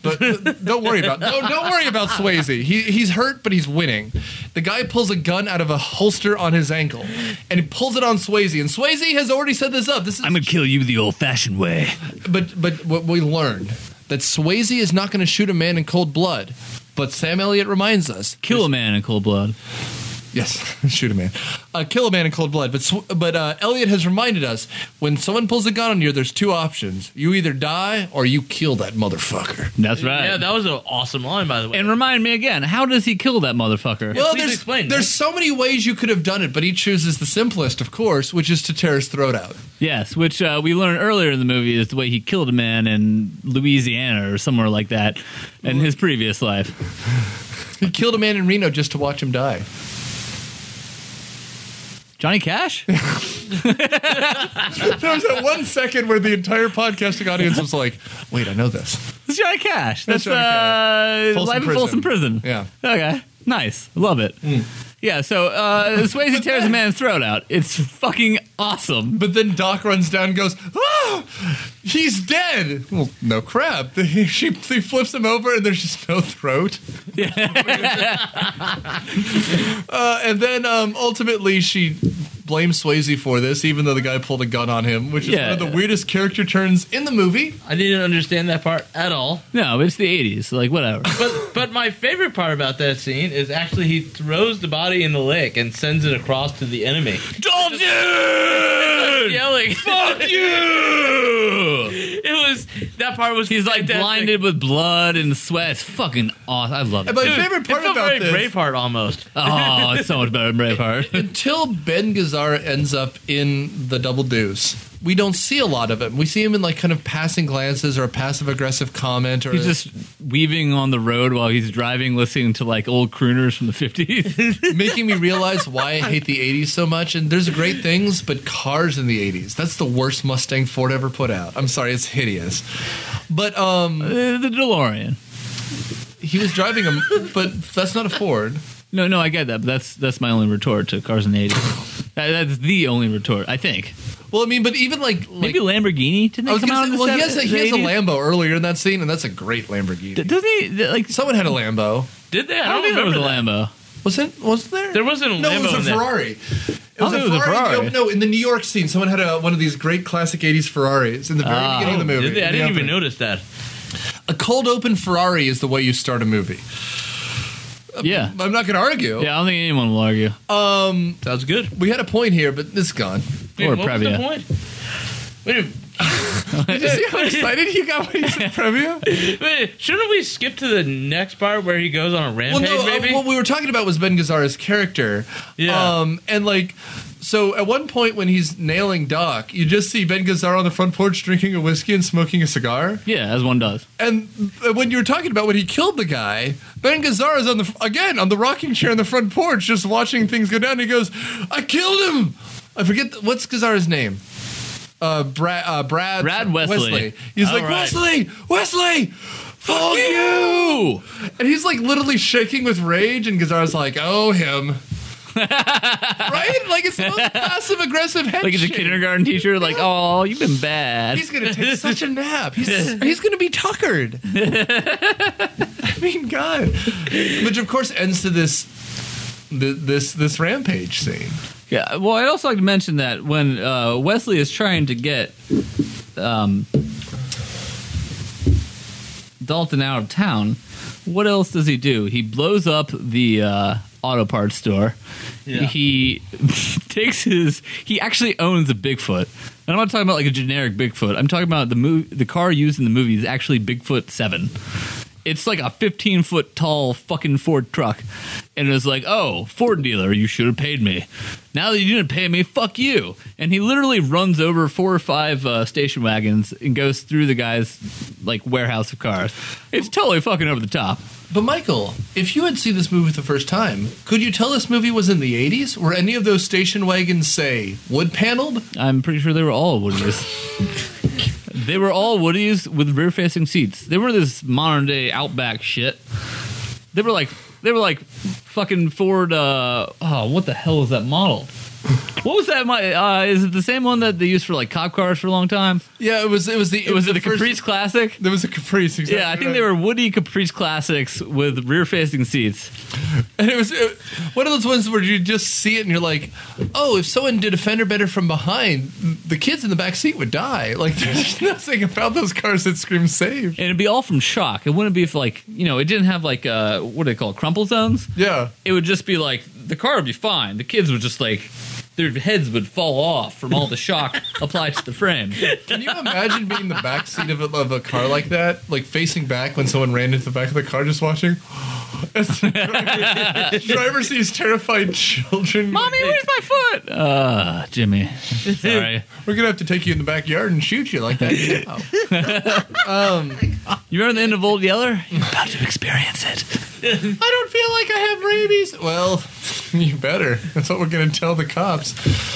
But but don't worry about don't, don't worry about Swayze. He he's hurt, but he's winning. The guy pulls a gun out of a holster on his ankle, and he pulls it on Swayze. And Swayze has already set this up. This is I'm gonna kill you the old-fashioned way. But but what we learned that Swayze is not going to shoot a man in cold blood. But Sam Elliott reminds us, kill a man in cold blood. Yes, shoot a man. Uh, kill a man in cold blood. But Sw- but uh, Elliot has reminded us, when someone pulls a gun on you, there's two options. You either die or you kill that motherfucker. That's right. Yeah, that was an awesome line, by the way. And remind me again, how does he kill that motherfucker? Well, please there's, explain, there's man. so many ways you could have done it, but he chooses the simplest, of course, which is to tear his throat out. Yes, which uh, we learned earlier in the movie is the way he killed a man in Louisiana or somewhere like that in his previous life. He killed a man in Reno just to watch him die. Johnny Cash? There was that one second where the entire podcasting audience was like, wait, I know this. It's Johnny Cash. That's, Johnny uh, Cash. Folsom Life in Prison. Folsom Prison. Yeah. Okay. Nice. Love it. Yeah, so uh, Swayze tears a man's throat out. It's fucking awesome. But then Doc runs down and goes, ah, he's dead. Well, no crap. She, she flips him over and there's just no throat. uh, and then um, ultimately she blames Swayze for this, even though the guy pulled a gun on him, which is Yeah. one of the weirdest character turns in the movie. I didn't understand that part at all. No, it's the eighties. Like, whatever. But but my favorite part about that scene is actually he throws the body in the lake and sends it across to the enemy. Dalton! Yelling, Fuck you! It was that part was He's like fantastic. blinded with blood and sweat. It's fucking awesome. I love it. And my Dude, favorite part it felt about very this, Braveheart almost. Oh, it's so much better than Braveheart. until Ben Gazzara ends up in the Double Deuce, we don't see a lot of him. We see him in like kind of passing glances or a passive aggressive comment, or He's just weaving on the road while he's driving, listening to like old crooners from the fifties. making me realize why I hate the eighties so much. And there's great things, but cars in the eighties, that's the worst Mustang Ford ever put out. I'm sorry, it's hideous. But um, the DeLorean. He was driving a, but that's not a Ford. No, no, I get that, but that's that's my only retort to cars in the eighties. that, that's the only retort, I think. Well, I mean, but even like, like maybe Lamborghini didn't I they was come gonna out say, in the well, he has a, seven- he has a eighties? Lambo earlier in that scene, and that's a great Lamborghini. D- Doesn't he like Someone had a Lambo. Did they? I I don't don't think there was a remember that. Lambo. Was it? Wasn't there? There wasn't a No, Lambo it was in a there. Ferrari. It I was thought a it was a Ferrari. Ferrari. No, in the New York scene, someone had a, one of these great classic eighties Ferraris in the very Ah. beginning of the movie. Did they? I in the didn't even opening. notice that. A cold open Ferrari is the way you start a movie. Yeah. I'm not going to argue. Yeah, I don't think anyone will argue. Um, Sounds good. we had a point here, but it's gone. Wait, Or what was the Previa. point? Wait, Did you see how excited he got when he said Previa? wait, shouldn't we skip to the next part where he goes on a Well, rampage? no, uh, maybe. what we were talking about was Ben Gazzara's character. Yeah. Um, and like, so at one point when he's nailing Doc, you just see Ben Gazzara on the front porch drinking a whiskey and smoking a cigar. Yeah, as one does. And when you were talking about when he killed the guy, Ben Gazzara's on the again on the rocking chair on the front porch, just watching things go down. He goes, "I killed him." I forget the, what's Gazzara's name. Uh, Brad. Uh, Brad. Brad Wesley. He's All like right. Wesley. Wesley. Fuck you! And he's like literally shaking with rage, and Gazzara's like, "Oh him." Right? Like it's the most passive aggressive head Like it's a shake. kindergarten teacher, like, oh, you've been bad. He's gonna take such a nap. He's he's gonna be tuckered. I mean, God. Which of course ends to this th- this this rampage scene. Yeah, well, I'd also like to mention that when uh, Wesley is trying to get um, Dalton out of town, what else does he do? He blows up the uh, auto parts store. Yeah. He takes his. He actually owns a Bigfoot. And I'm not talking about like a generic Bigfoot. I'm talking about the mov- the car used in the movie is actually Bigfoot seven. It's like a fifteen foot tall fucking Ford truck. And it was like, oh, Ford dealer, you should have paid me. Now that you didn't pay me, fuck you. And he literally runs over four or five uh, station wagons and goes through the guy's like warehouse of cars. It's totally fucking over the top. But Michael, if you had seen this movie for the first time, could you tell this movie was in the eighties? Were any of those station wagons, say, wood paneled? I'm pretty sure they were all Woodies. They were all Woodies with rear facing seats. They were this modern day Outback shit. They were like they were like fucking Ford uh oh, what the hell is that model? What was that? My uh, is it the same one that they used for like cop cars for a long time? Yeah, it was. It was the. It was the it a first- Caprice Classic? There was a Caprice. Exactly. Yeah, I think right. they were Woody Caprice Classics with rear-facing seats. And it was uh, one of those ones where you just see it and you're like, oh, if someone did a fender bender from behind, the kids in the back seat would die. Like, there's nothing about those cars that scream save. And it'd be all from shock. It wouldn't be if, like, you know, it didn't have, like, uh, what do they call it, crumple zones? Yeah. It would just be like, the car would be fine. The kids would just, like, their heads would fall off from all the shock applied to the frame. Can you imagine being in the back seat of a, of a car like that, like facing back when someone ran into the back of the car, just watching? As the driver, driver sees terrified children. Mommy, where's my foot? Uh, Jimmy. Sorry. We're gonna have to take you in the backyard and shoot you like that. um, you remember the end of Old Yeller? You're about to experience it. I don't feel like I have rabies. Well, you better. That's what we're gonna tell the cops.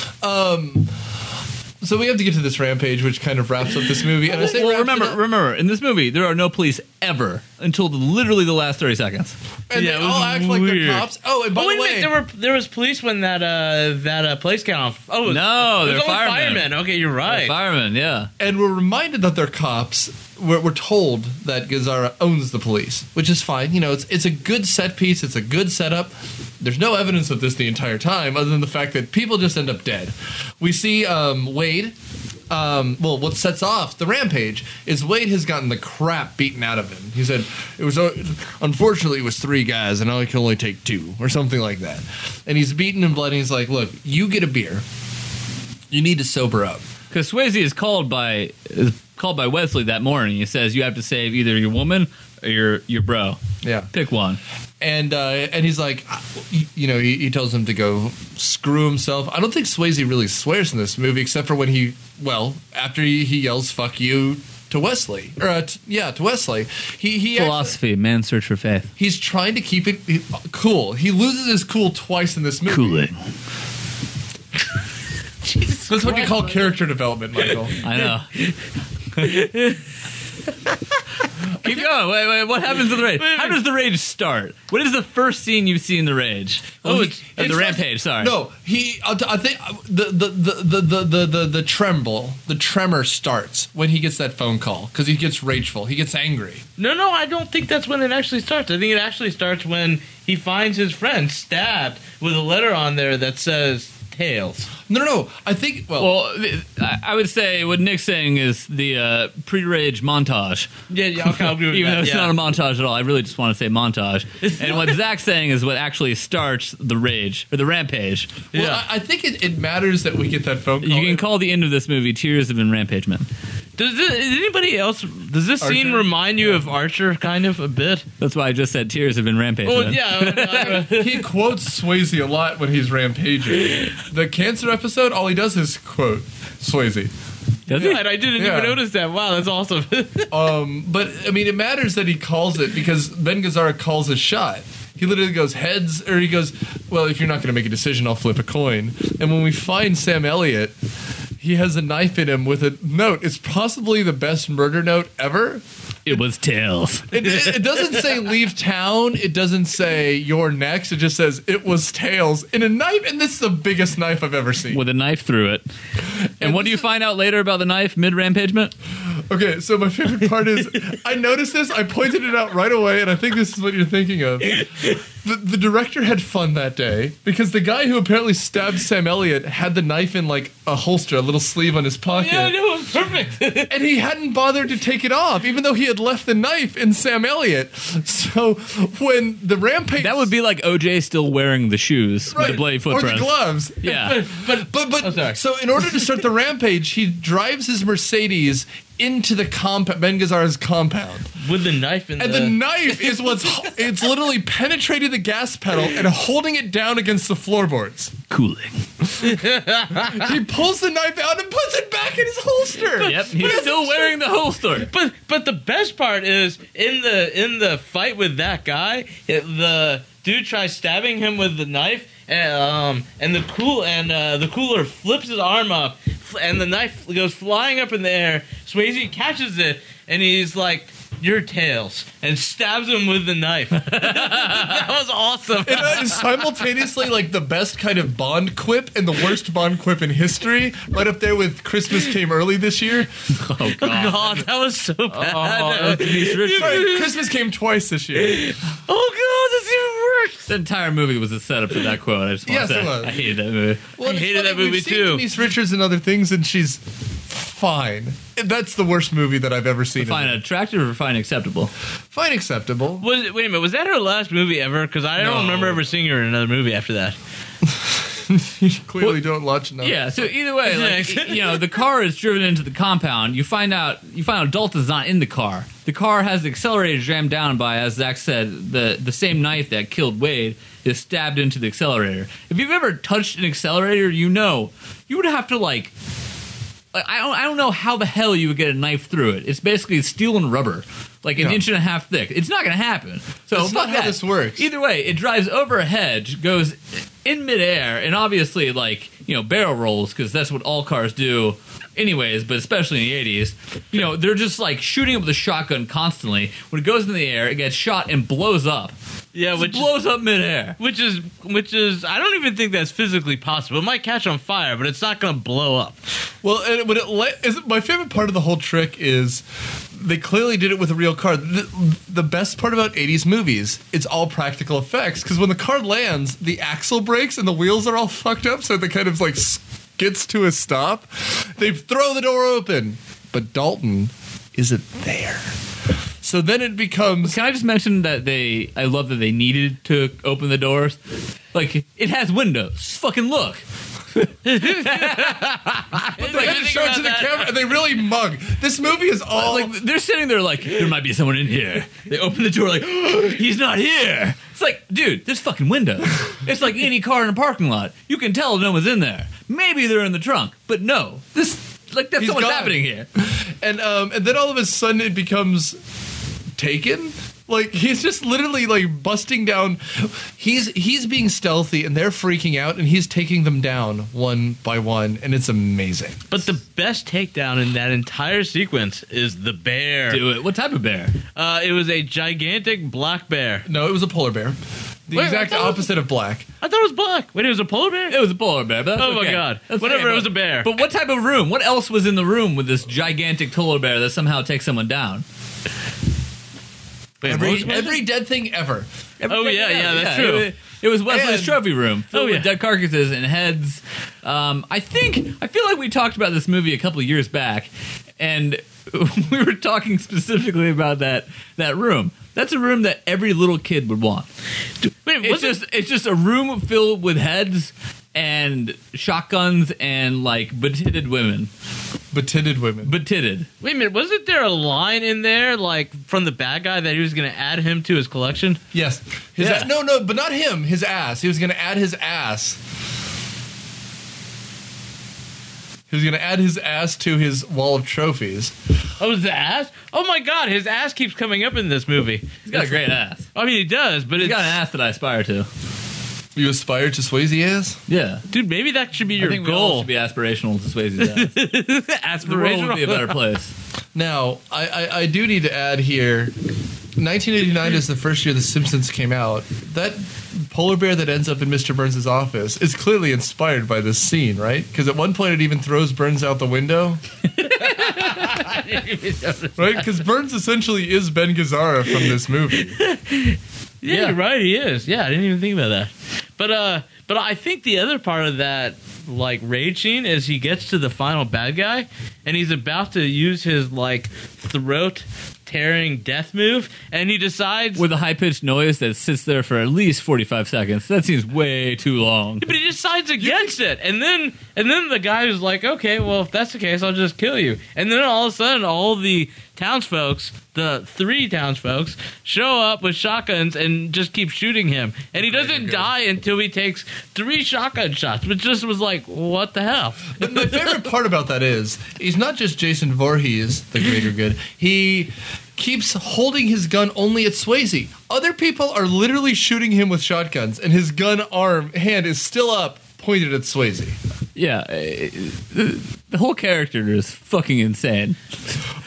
Um, so we have to get to this rampage, which kind of wraps up this movie. And I say well, wraps remember, it up- remember, in this movie, there are no police ever until the, literally the last thirty seconds. and Yeah, they it was all act like they're weird. cops. Oh, and by Oh wait the a way, minute, there were there was police when that uh that uh place got off. Oh it was, No, it was they're only firemen. firemen. Okay, you're right. Firemen, yeah. and we're reminded that they're cops. We're, we're told that Gazzara owns the police, which is fine. You know, it's it's a good set piece. It's a good setup. There's no evidence of this the entire time, other than the fact that people just end up dead. We see um, Wade. Um, well, what sets off the rampage is Wade has gotten the crap beaten out of him. He said it was uh, unfortunately it was three guys, and now I can only take two, or something like that. And he's beaten and bloody. He's like, "Look, you get a beer. You need to sober up." Because Swayze is called by is called by Wesley that morning. He says you have to save either your woman or your your bro. Yeah. Pick one. And uh, and he's like, you know, he, he tells him to go screw himself. I don't think Swayze really swears in this movie, except for when he, well, after he, he yells "fuck you" to Wesley, or uh, t- yeah, to Wesley. He he actually, Philosophy, man's search for faith. he's trying to keep it he- cool. He loses his cool twice in this movie. Cooling. That's what you call character development, Michael. I know. Keep going. Wait, wait. What happens to the rage? How does the rage start? What is the first scene you see in the rage? Well, Oh, he- it's uh, he the tries- rampage. Sorry. No, he. I'll t- I think the the, the, the, the, the, the the tremble, the tremor starts when he gets that phone call because he gets rageful. He gets angry. No, no, I don't think that's when it actually starts. I think it actually starts when he finds his friend stabbed with a letter on there that says "Tails." No, no, no. I think. Well, Well, th- I I would say what Nick's saying is the uh, pre-rage montage. Yeah, yeah, okay, I'll agree with Even that, though it's yeah. not a montage at all, I really just want to say montage. And what Zach's saying is what actually starts the rage or the rampage. well, I, I think it, it matters that we get that phone call. You can call the end of this movie "Tears Have Been Rampage Men." Does, this, is anybody else? Does this scene Archer? remind you of Archer, kind of a bit? That's why I just said "Tears Have Been Rampage Oh Men." yeah. he quotes Swayze a lot when he's rampaging. The cancer episode, all he does is quote Swayze. Does he? God, I didn't Yeah. even notice that. Wow, that's awesome. Um, but I mean, it matters that he calls it because Ben Gazzara calls his shot. He literally goes heads, or he goes, "Well, if you're not going to make a decision, I'll flip a coin." And when we find Sam Elliott, he has a knife in him with a note. It's possibly the best murder note ever. It was Tails. It, it, it doesn't say leave town. It doesn't say you're next. It just says it was Tails in a knife, and this is the biggest knife I've ever seen. With a knife through it. And what do you find out later about the knife mid-rampagement? Okay, so my favorite part is I noticed this, I pointed it out right away, and I think this is what you're thinking of. The, the director had fun that day because the guy who apparently stabbed Sam Elliott had the knife in like a holster, a little sleeve on his pocket. yeah, no, it was perfect. And he hadn't bothered to take it off, even though he had left the knife in Sam Elliott. So when the rampage, That would be like O J still wearing the shoes right, with the bloody or footprints. the gloves. Yeah. But but but Oh, sorry. so in order to start the rampage, he drives his Mercedes into the comp Ben Gazzara's compound. With the knife in And the... the knife is what's it's literally penetrating the gas pedal and holding it down against the floorboards. Cooling. He pulls the knife out and puts it back in his holster. Yep, he's still wearing the holster. But but the best part is in the in the fight with that guy, it, the dude tries stabbing him with the knife, and um and the cool and uh, the cooler flips his arm up, and the knife goes flying up in the air. Swayze catches it, and he's like, your tails, and stabs him with the knife. That was awesome. And that is simultaneously like the best kind of Bond quip and the worst Bond quip in history, right up there with Christmas Came Early this year. Oh, God. Oh, God, that was so bad. Oh, Denise Richards. Sorry, Christmas came twice this year. Oh, God, that's even worse. The entire movie was a setup for that quote. I just want Yes, to say. it was. I hated that movie. Well, I it's hated funny, that movie, we've seen too. Denise Richards and other things, and she's fine. That's the worst movie that I've ever seen. Fine attractive or fine acceptable? Fine acceptable. Was, wait a minute, was that her last movie ever? Because I No. don't remember ever seeing her in another movie after that. You clearly don't watch enough. Yeah. So either way, like, you know, the car is driven into the compound. You find out you find out Dalton's not in the car. The car has the accelerator jammed down by, as Zach said, the the same knife that killed Wade is stabbed into the accelerator. If you've ever touched an accelerator, you know you would have to like. Like, I don't, I don't know how the hell you would get a knife through it. It's basically steel and rubber, like an Yeah. inch and a half thick. It's not going to happen. So That's fuck not how that. this works. Either way, it drives over a hedge, goes in midair, and obviously, like, you know, barrel rolls, because that's what all cars do anyways, but especially in the eighties. You know, they're just, like, shooting it with a shotgun constantly. When it goes in the air, it gets shot and blows up. Yeah, Just which blows up midair. Which is, which is, I don't even think that's physically possible. It might catch on fire, but it's not going to blow up. Well, and when it le- is my favorite part of the whole trick is they clearly did it with a real car. The, the best part about eighties movies, it's all practical effects, because when the car lands, the axle breaks and the wheels are all fucked up, so it kind of like gets to a stop. They throw the door open, but Dalton isn't there. So then it becomes. Can I just mention that they? I love that they needed to open the doors. Like, it has windows. Just fucking look. But they had to show it to the camera, and they really mug. This movie is all like they're sitting there like there might be someone in here. They open the door like oh, he's not here. It's like, dude, there's fucking windows. It's like any car in a parking lot. You can tell no one's in there. Maybe they're in the trunk, but no. This like that's He's what's gone. happening here. And um, and then all of a sudden it becomes Taken. Like, he's just literally like busting down. He's he's being stealthy, and they're freaking out, and he's taking them down one by one, and it's amazing. But the best takedown in that entire sequence is the bear. Do it. What type of bear? Uh, it was a gigantic black bear. No, it was a polar bear. The Wait, exact I thought it was- opposite of black. I thought it was black. Wait, it was a polar bear? It was a polar bear. But that's Oh my okay. God. That's Whatever, okay, it was but- a bear. But what type of room? What else was in the room with this gigantic polar bear that somehow takes someone down? Wait, Every what was- every dead thing ever. Oh, yeah, yeah, that's true. It, it was Wesley's And- trophy room filled Oh, yeah. with dead carcasses and heads. Um, I think I feel like we talked about this movie a couple of years back, and we were talking specifically about that that room. That's a room that every little kid would want. Wait, It's was just it's just a room filled with heads and shotguns and like betitted women. Betitted women. Betitted. Wait a minute, wasn't there a line in there, like, from the bad guy that he was going to add him to his collection? Yes. His Yeah. a- no, no, but not him. His ass. He was going to add his ass. He was going to add his ass to his wall of trophies. Oh, his ass? Oh my God, his ass keeps coming up in this movie. He's got a great ass. I mean, he does, but He's it's... got an ass that I aspire to. You aspire to Swayze ass? Yeah. Dude, maybe that should be I your think we all goal. should be aspirational to Swayze's ass. The world would be a better place. Now, I, I, I do need to add here, nineteen eighty-nine is the first year The Simpsons came out. That polar bear that ends up in Mister Burns' office is clearly inspired by this scene, right? Because at one point it even throws Burns out the window. Right? Because Burns essentially is Ben Gazzara from this movie. Yeah, Yeah. you're right. He is. Yeah, I didn't even think about that. But uh, but I think the other part of that, like, rage scene is he gets to the final bad guy, and he's about to use his like throat tearing death move, and he decides. With a high pitched noise that sits there for at least forty-five seconds. That seems way too long. But he decides against it, and then and then the guy is like, "Okay, well, if that's the case, I'll just kill you." And then all of a sudden, all the townsfolk, the three townsfolk, show up with shotguns and just keep shooting him, and he doesn't die until he takes three shotgun shots. Which just was like, what the hell? But my favorite part about that is he's not just Jason Voorhees, the greater good. He keeps holding his gun only at Swayze. Other people are literally shooting him with shotguns, and his gun arm hand is still up, pointed at Swayze. Yeah. uh, The, the whole character is fucking insane.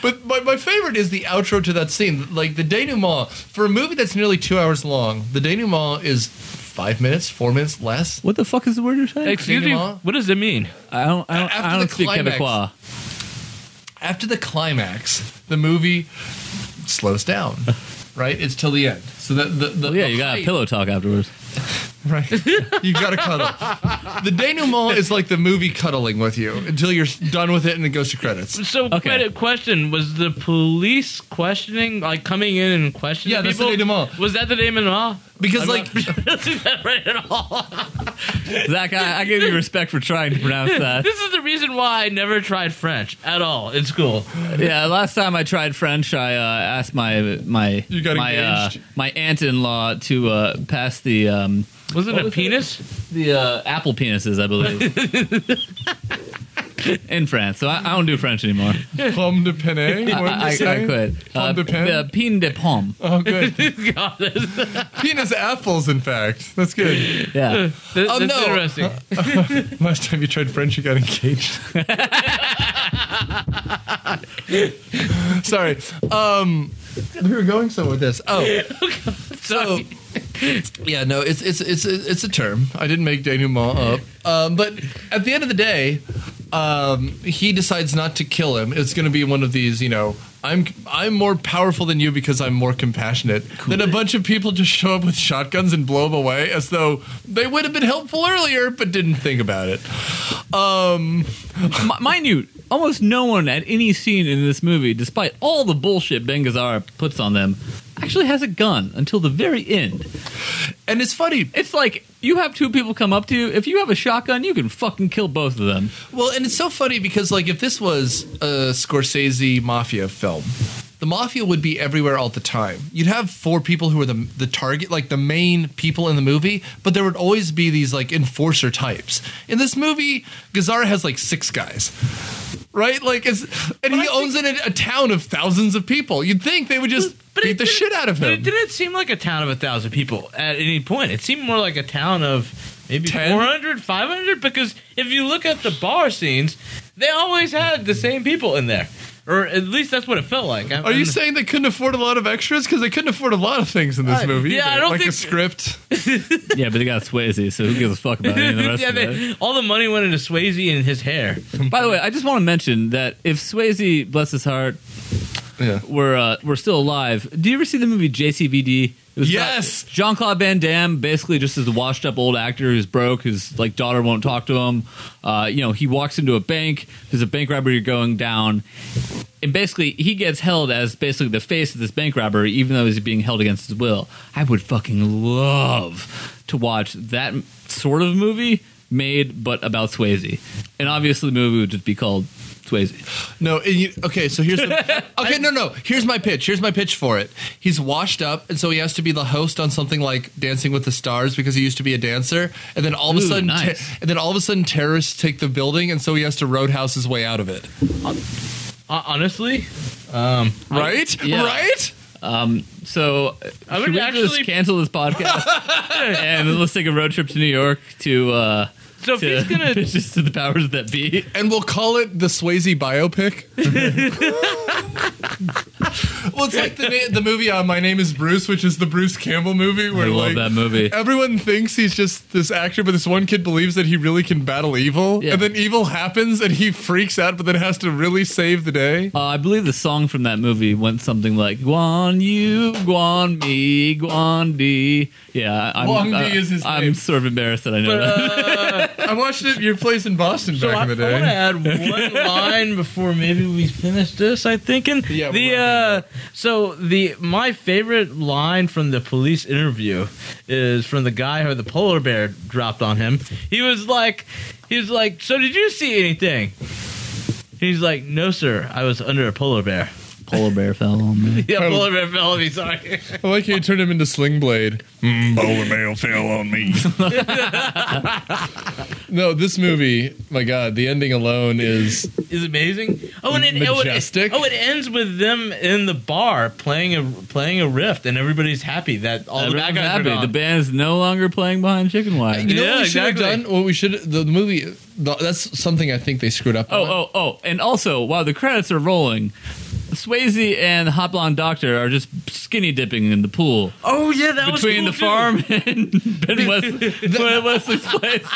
But my, my favorite is the outro to that scene. Like the denouement for a movie that's nearly two hours long. The denouement is five minutes, four minutes less. What the fuck is the word you're saying? Excuse me. Denouement? What does it mean? I don't. I don't, After I don't the speak climax. Quebecois. After the climax, the movie slows down. Right, it's till the end. So that the, the Well, yeah, the you got height- a pillow talk afterwards. Right. You've got to cuddle. The denouement is like the movie cuddling with you until you're done with it and it goes to credits. So, Okay. credit question: was the police questioning, like coming in and questioning Yeah, that's people? the denouement. Was that the denouement? Because, I'm like, not saying that right at all. Zach, I, I give you respect for trying to pronounce that. This is the reason why I never tried French at all in school. Yeah, last time I tried French, I uh, asked my my You got my uh, engaged? my aunt-in-law to uh, pass the um, Was it What a was it? penis? the uh, apple penises, I believe, in France. So I, I don't do French anymore. Pomme de penne. I, What did you I, I say? quit. Pomme Uh, de penne? uh, Pine de pomme. Oh, good. Got it. Penis apples, in fact. That's good. Yeah. That- Oh, that's no. interesting. Last time you tried French, you got engaged. Sorry. Um, we were going somewhere with this. Oh, so yeah, no, it's it's it's it's a term. I didn't make denouement up. Um, but at the end of the day, um, he decides not to kill him. It's going to be one of these, you know. I'm I'm more powerful than you because I'm more compassionate. Then a bunch of people just show up with shotguns and blow him away as though they would have been helpful earlier, but didn't think about it. Um, M- mind you, almost no one at any scene in this movie, despite all the bullshit Ben Gazzara puts on them, actually has a gun until the very end. And it's funny. It's like you have two people come up to you. If you have a shotgun, you can fucking kill both of them. Well, and it's so funny because, like, if this was a Scorsese mafia film, the mafia would be everywhere all the time. You'd have four people who are the the target, like the main people in the movie, but there would always be these like enforcer types. In this movie, Gazzara has like six guys. Right, like, it's, and he owns in a, a town of thousands of people. You'd think they would just But beat it the didn't- shit out of But it him. didn't seem like a town of a thousand people at any point. It seemed more like a town of maybe ten? four hundred, five hundred. Because if you look at the bar scenes, they always had the same people in there. Or at least that's what it felt like. Are you saying they couldn't afford a lot of extras? Because they couldn't afford a lot of things in this Uh, movie. yeah, either. I don't like a think- script. Yeah, but they got Swayze, so who gives a fuck about any of the rest yeah, of it? they, all the money went into Swayze and his hair. By the way, I just want to mention that if Swayze, bless his heart, Yeah. were uh, were still alive, do you ever see the movie J C V D? It was Yes! Jean Claude Van Damme, basically just as a washed up old actor who's broke, his like daughter won't talk to him. Uh, you know, he walks into a bank. There's a bank robbery going down, and basically he gets held as basically the face of this bank robbery, even though he's being held against his will. I would fucking love to watch that sort of movie made, but about Swayze, and obviously the movie would just be called Swayze. No, and you, okay, so here's the okay. No, no. Here's my pitch. Here's my pitch for it. He's washed up, and so he has to be the host on something like Dancing with the Stars because he used to be a dancer. And then all of a Ooh, sudden, nice. te- and then all of a sudden, terrorists take the building, and so he has to roadhouse his way out of it. Uh, honestly, um, Right? yeah. Right? Um, so I should would we actually- just cancel this podcast and let's take a road trip to New York to uh, So if to he's gonna- pitch to the powers that be. And we'll call it the Swayze biopic. Well, it's like the na- the movie uh, My Name is Bruce, which is the Bruce Campbell movie where I love like that movie. everyone thinks he's just this actor, but this one kid believes that he really can battle evil, Yeah. and then evil happens, and he freaks out, but then has to really save the day. Uh, I believe the song from that movie went something like "Guan you, Guan me, Guan D." Yeah, I'm, Guan uh, Di is his I'm name. sort of embarrassed that I know But, that. uh, I watched it at your place in Boston So back I, in the I want to day. add one line before maybe we finish this. I think. And Yeah, we're the wrapping uh, up. so the my favorite line from the police interview is from the guy who the polar bear dropped on him. He was like, he was like, so did you see anything? He's like, no, sir, I was under a polar bear. Polar bear fell on me. Yeah, polar bear fell on me. Sorry. I like how you turned him into Sling Blade. Mm, polar bear fell on me. No, this movie, my God, the ending alone is Is amazing. Oh, and it, Majestic. Oh, it, oh, it ends with them in the bar playing a playing a riff, and everybody's happy that all the bad Everyone's guys happy. are gone. The band's no longer playing behind chicken wire. You know Yeah, what we should exactly. have done? What we should the, the movie. The, that's something I think they screwed up. Oh, on. oh, oh. And also, while the credits are rolling, Swayze and the Hot Blonde Doctor are just skinny dipping in the pool. Oh yeah, that was between cool, the too. farm and Ben Wesley, Wesley's place.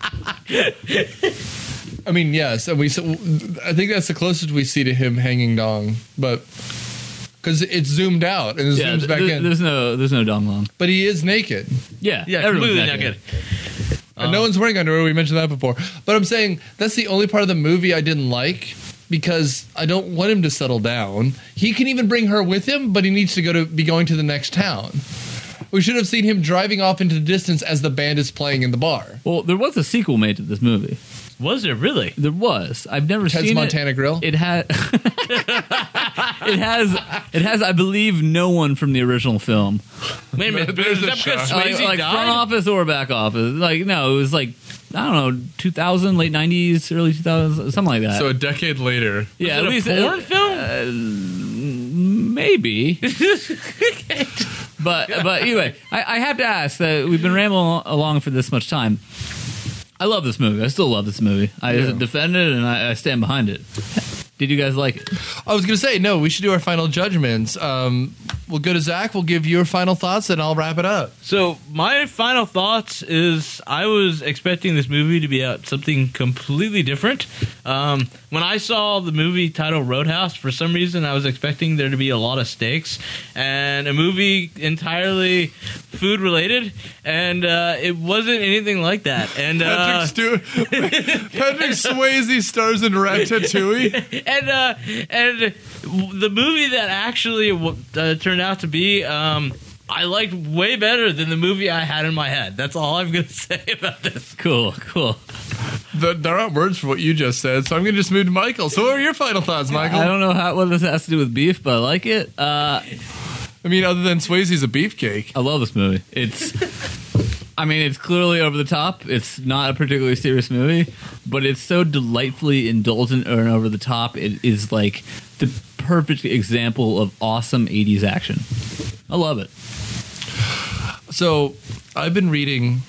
I mean, yes, and we. I think that's the closest we see to him hanging dong, but because it's zoomed out and it Yeah, zooms back th- in. there's no, there's no dong long. But he is naked. Yeah, Yeah, everyone's completely naked. naked. And no one's wearing underwear. We mentioned that before. But I'm saying that's the only part of the movie I didn't like because I don't want him to settle down. He can even bring her with him, but he needs to go to be going to the next town. We should have seen him driving off into the distance as the band is playing in the bar. Well, there was a sequel made to this movie. Was there really? There was. I've never Ted's seen Montana it. Grill? It had. it has. It has. I believe no one from the original film. Wait a minute, There's is a that because shot. Like, Swayze like died? front office or back office. Like no, it was like I don't know, two thousand, late nineties, early two thousands, something like that. So a decade later. yeah, Was at it least a porn uh, film? uh, maybe. But but anyway, I, I have to ask that we've been rambling along for this much time. I love this movie. I still love this movie. I Yeah. defend it and I, I stand behind it. Did you guys like it? I was going to say, no, we should do our final judgments. Um, we'll go to Zach. We'll give your final thoughts, and I'll wrap it up. So my final thoughts is I was expecting this movie to be out something completely different. Um, when I saw the movie titled Roadhouse, for some reason I was expecting there to be a lot of stakes and a movie entirely food related, and uh, it wasn't anything like that. And uh, Patrick, Stu- Patrick Swayze stars in Ratatouille. and uh, and the movie that actually uh, turned out to be, um, I liked way better than the movie I had in my head. That's all I'm going to say about this. Cool, cool. The, there aren't words for what you just said, so I'm going to just move to Michael. So what are your final thoughts, Michael? I don't know how what this has to do with beef, but I like it. Uh, I mean, other than Swayze's a beefcake. I love this movie. It's, I mean, it's clearly over the top. It's not a particularly serious movie, but it's so delightfully indulgent and over the top. It is like the perfect example of awesome eighties action. I love it. So I've been reading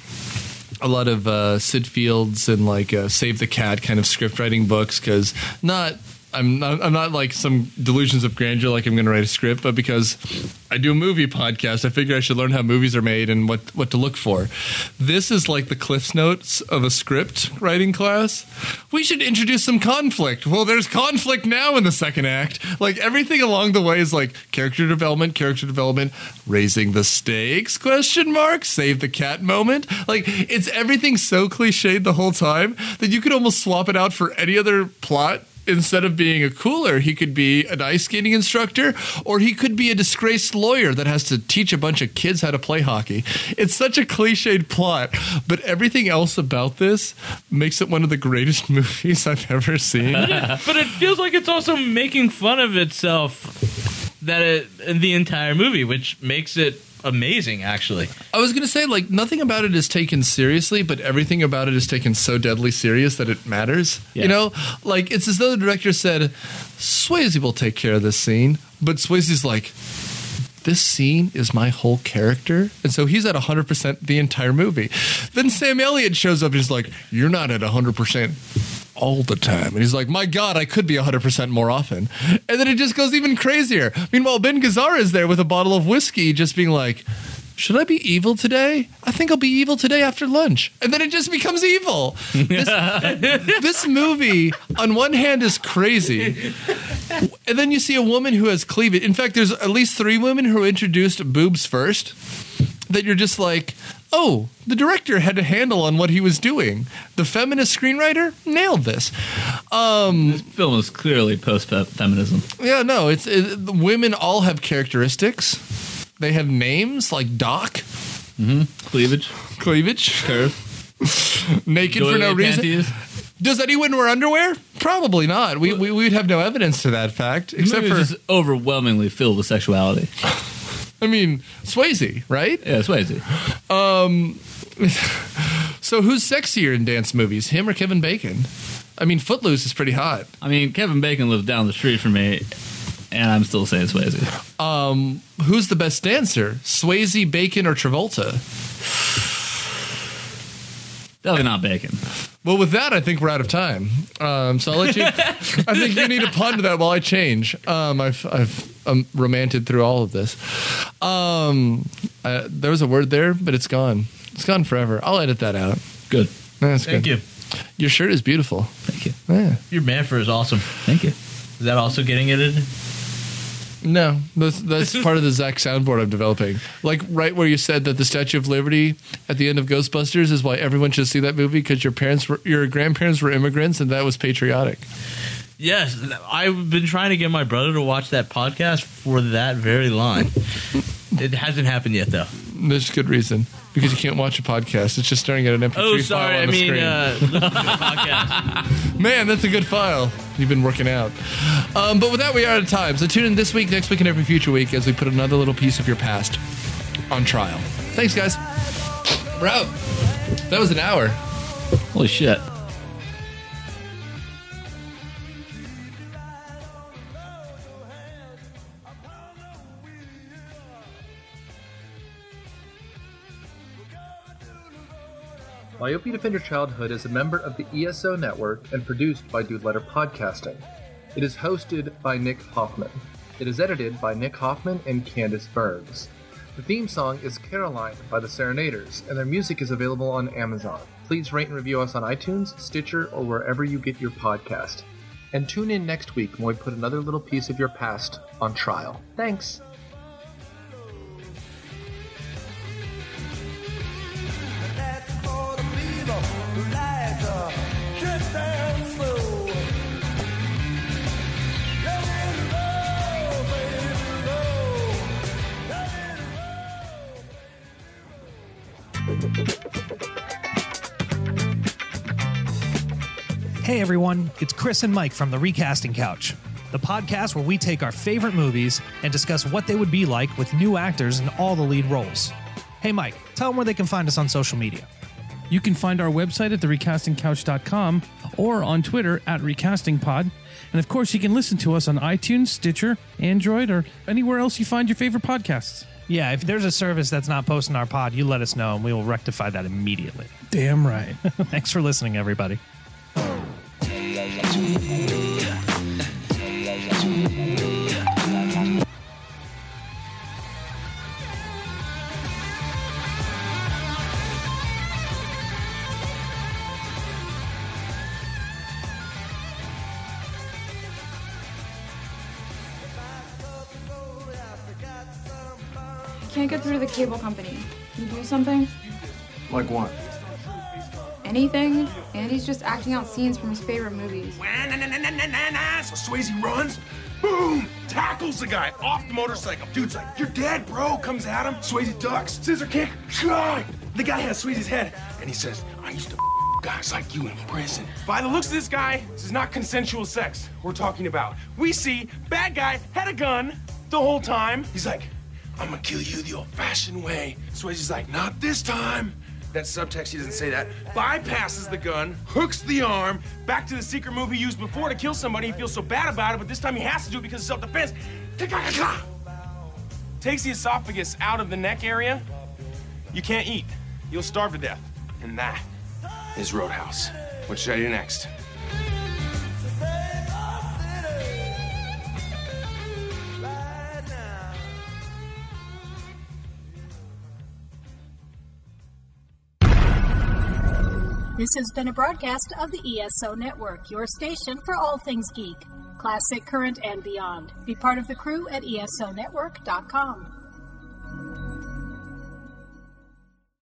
a lot of uh, Sid Fields and like uh, Save the Cat kind of script writing books because not I'm not I'm not like some delusions of grandeur like I'm going to write a script, but because I do a movie podcast, I figure I should learn how movies are made and what what to look for. This is like the Cliff's Notes of a script writing class. We should introduce some conflict. Well, there's conflict now in the second act. Like everything along the way is like character development, character development, raising the stakes, question mark, save the cat moment. Like it's everything so cliched the whole time that you could almost swap it out for any other plot. Instead of being a cooler, he could be an ice skating instructor, or he could be a disgraced lawyer that has to teach a bunch of kids how to play hockey. It's such a cliched plot, but everything else about this makes it one of the greatest movies I've ever seen. But it, but it feels like it's also making fun of itself that it, in the entire movie, which makes it amazing, actually. I was going to say, like, nothing about it is taken seriously, but everything about it is taken so deadly serious that it matters. Yeah. You know? Like, it's as though the director said, Swayze will take care of this scene. But Swayze's like, this scene is my whole character. And so he's at one hundred percent the entire movie. Then Sam Elliott shows up and he's like, you're not at one hundred percent all the time. And he's like, my God, I could be one hundred percent more often. And then it just goes even crazier. Meanwhile, Ben Gazzara is there with a bottle of whiskey just being like, should I be evil today? I think I'll be evil today after lunch. And then it just becomes evil. This, this movie, on one hand, is crazy. And then you see a woman who has cleavage. In fact, there's at least three women who introduced boobs first that you're just like, oh, the director had a handle on what he was doing. The feminist screenwriter nailed this. Um, this film is clearly post-feminism. Yeah, no, it's it, the women all have characteristics. They have names like Doc, mm-hmm. cleavage, cleavage, curve, naked for no reason. Panties. Does anyone wear underwear? Probably not. We we would have no evidence to that fact, except for just overwhelmingly filled with sexuality. I mean, Swayze, right? Yeah, Swayze. Um, so who's sexier in dance movies, him or Kevin Bacon? I mean, Footloose is pretty hot. I mean, Kevin Bacon lives down the street from me, and I'm still saying Swayze. Um, who's the best dancer, Swayze, Bacon, or Travolta? Definitely not Bacon. Well, with that, I think we're out of time. Um, so I'll let you. I think you need to ponder that while I change. Um, I've I've um, romanted through all of this. Um, I, there was a word there, but it's gone. It's gone forever. I'll edit that out. Good. That's Thank good. you. Your shirt is beautiful. Thank you. Yeah. Your Manfred is awesome. Thank you. Is that also getting edited? No, that's that's part of the Zach soundboard I'm developing. Like right where you said that the Statue of Liberty at the end of Ghostbusters is why everyone should see that movie because your parents were your grandparents were immigrants and that was patriotic. Yes, I've been trying to get my brother to watch that podcast for that very line. It hasn't happened yet, though. There's good reason because you can't watch a podcast. It's just staring at an M P three Oh, file sorry. on I the mean, screen. uh, listen to the podcast. Man, that's a good file. You've been working out. Um, but with that, we are out of time. So tune in this week, next week, and every future week as we put another little piece of your past on trial. Thanks, guys. We're out. That was an hour. Holy shit. Myopia Defend Your Childhood is a member of the E S O Network and produced by Dude Letter Podcasting. It is hosted by Nick Hoffman. It is edited by Nick Hoffman and Candace Burns. The theme song is Caroline by the Serenaders, and their music is available on Amazon. Please rate and review us on iTunes, Stitcher, or wherever you get your podcast. And tune in next week when we put another little piece of your past on trial. Thanks. Hey everyone, it's Chris and Mike from The Recasting Couch, the podcast where we take our favorite movies and discuss what they would be like with new actors in all the lead roles. Hey Mike, tell them where they can find us on social media. You can find our website at the recasting couch dot com or on Twitter at recastingpod. And of course, you can listen to us on iTunes, Stitcher, Android, or anywhere else you find your favorite podcasts. Yeah, if there's a service that's not posting our pod, you let us know and we will rectify that immediately. Damn right. Thanks for listening, everybody. Can't get through to the cable company. Can you do something? Like what? Anything? Andy's just acting out scenes from his favorite movies. So Swayze runs, boom, tackles the guy off the motorcycle. Dude's like, "You're dead, bro." Comes at him. Swayze ducks, scissor kick. The guy has Swayze's head, and he says, "I used to guys like you in prison." By the looks of this guy, this is not consensual sex we're talking about. We see bad guy had a gun the whole time. He's like, "I'm gonna kill you the old-fashioned way." Swayze's like, "Not this time." That subtext, he doesn't say that. Bypasses the gun, hooks the arm, back to the secret move he used before to kill somebody. He feels so bad about it, but this time he has to do it because of self-defense. Takes the esophagus out of the neck area. You can't eat. You'll starve to death. And that is Roadhouse. What should I do next? This has been a broadcast of the E S O Network, your station for all things geek, classic, current, and beyond. Be part of the crew at E S O network dot com.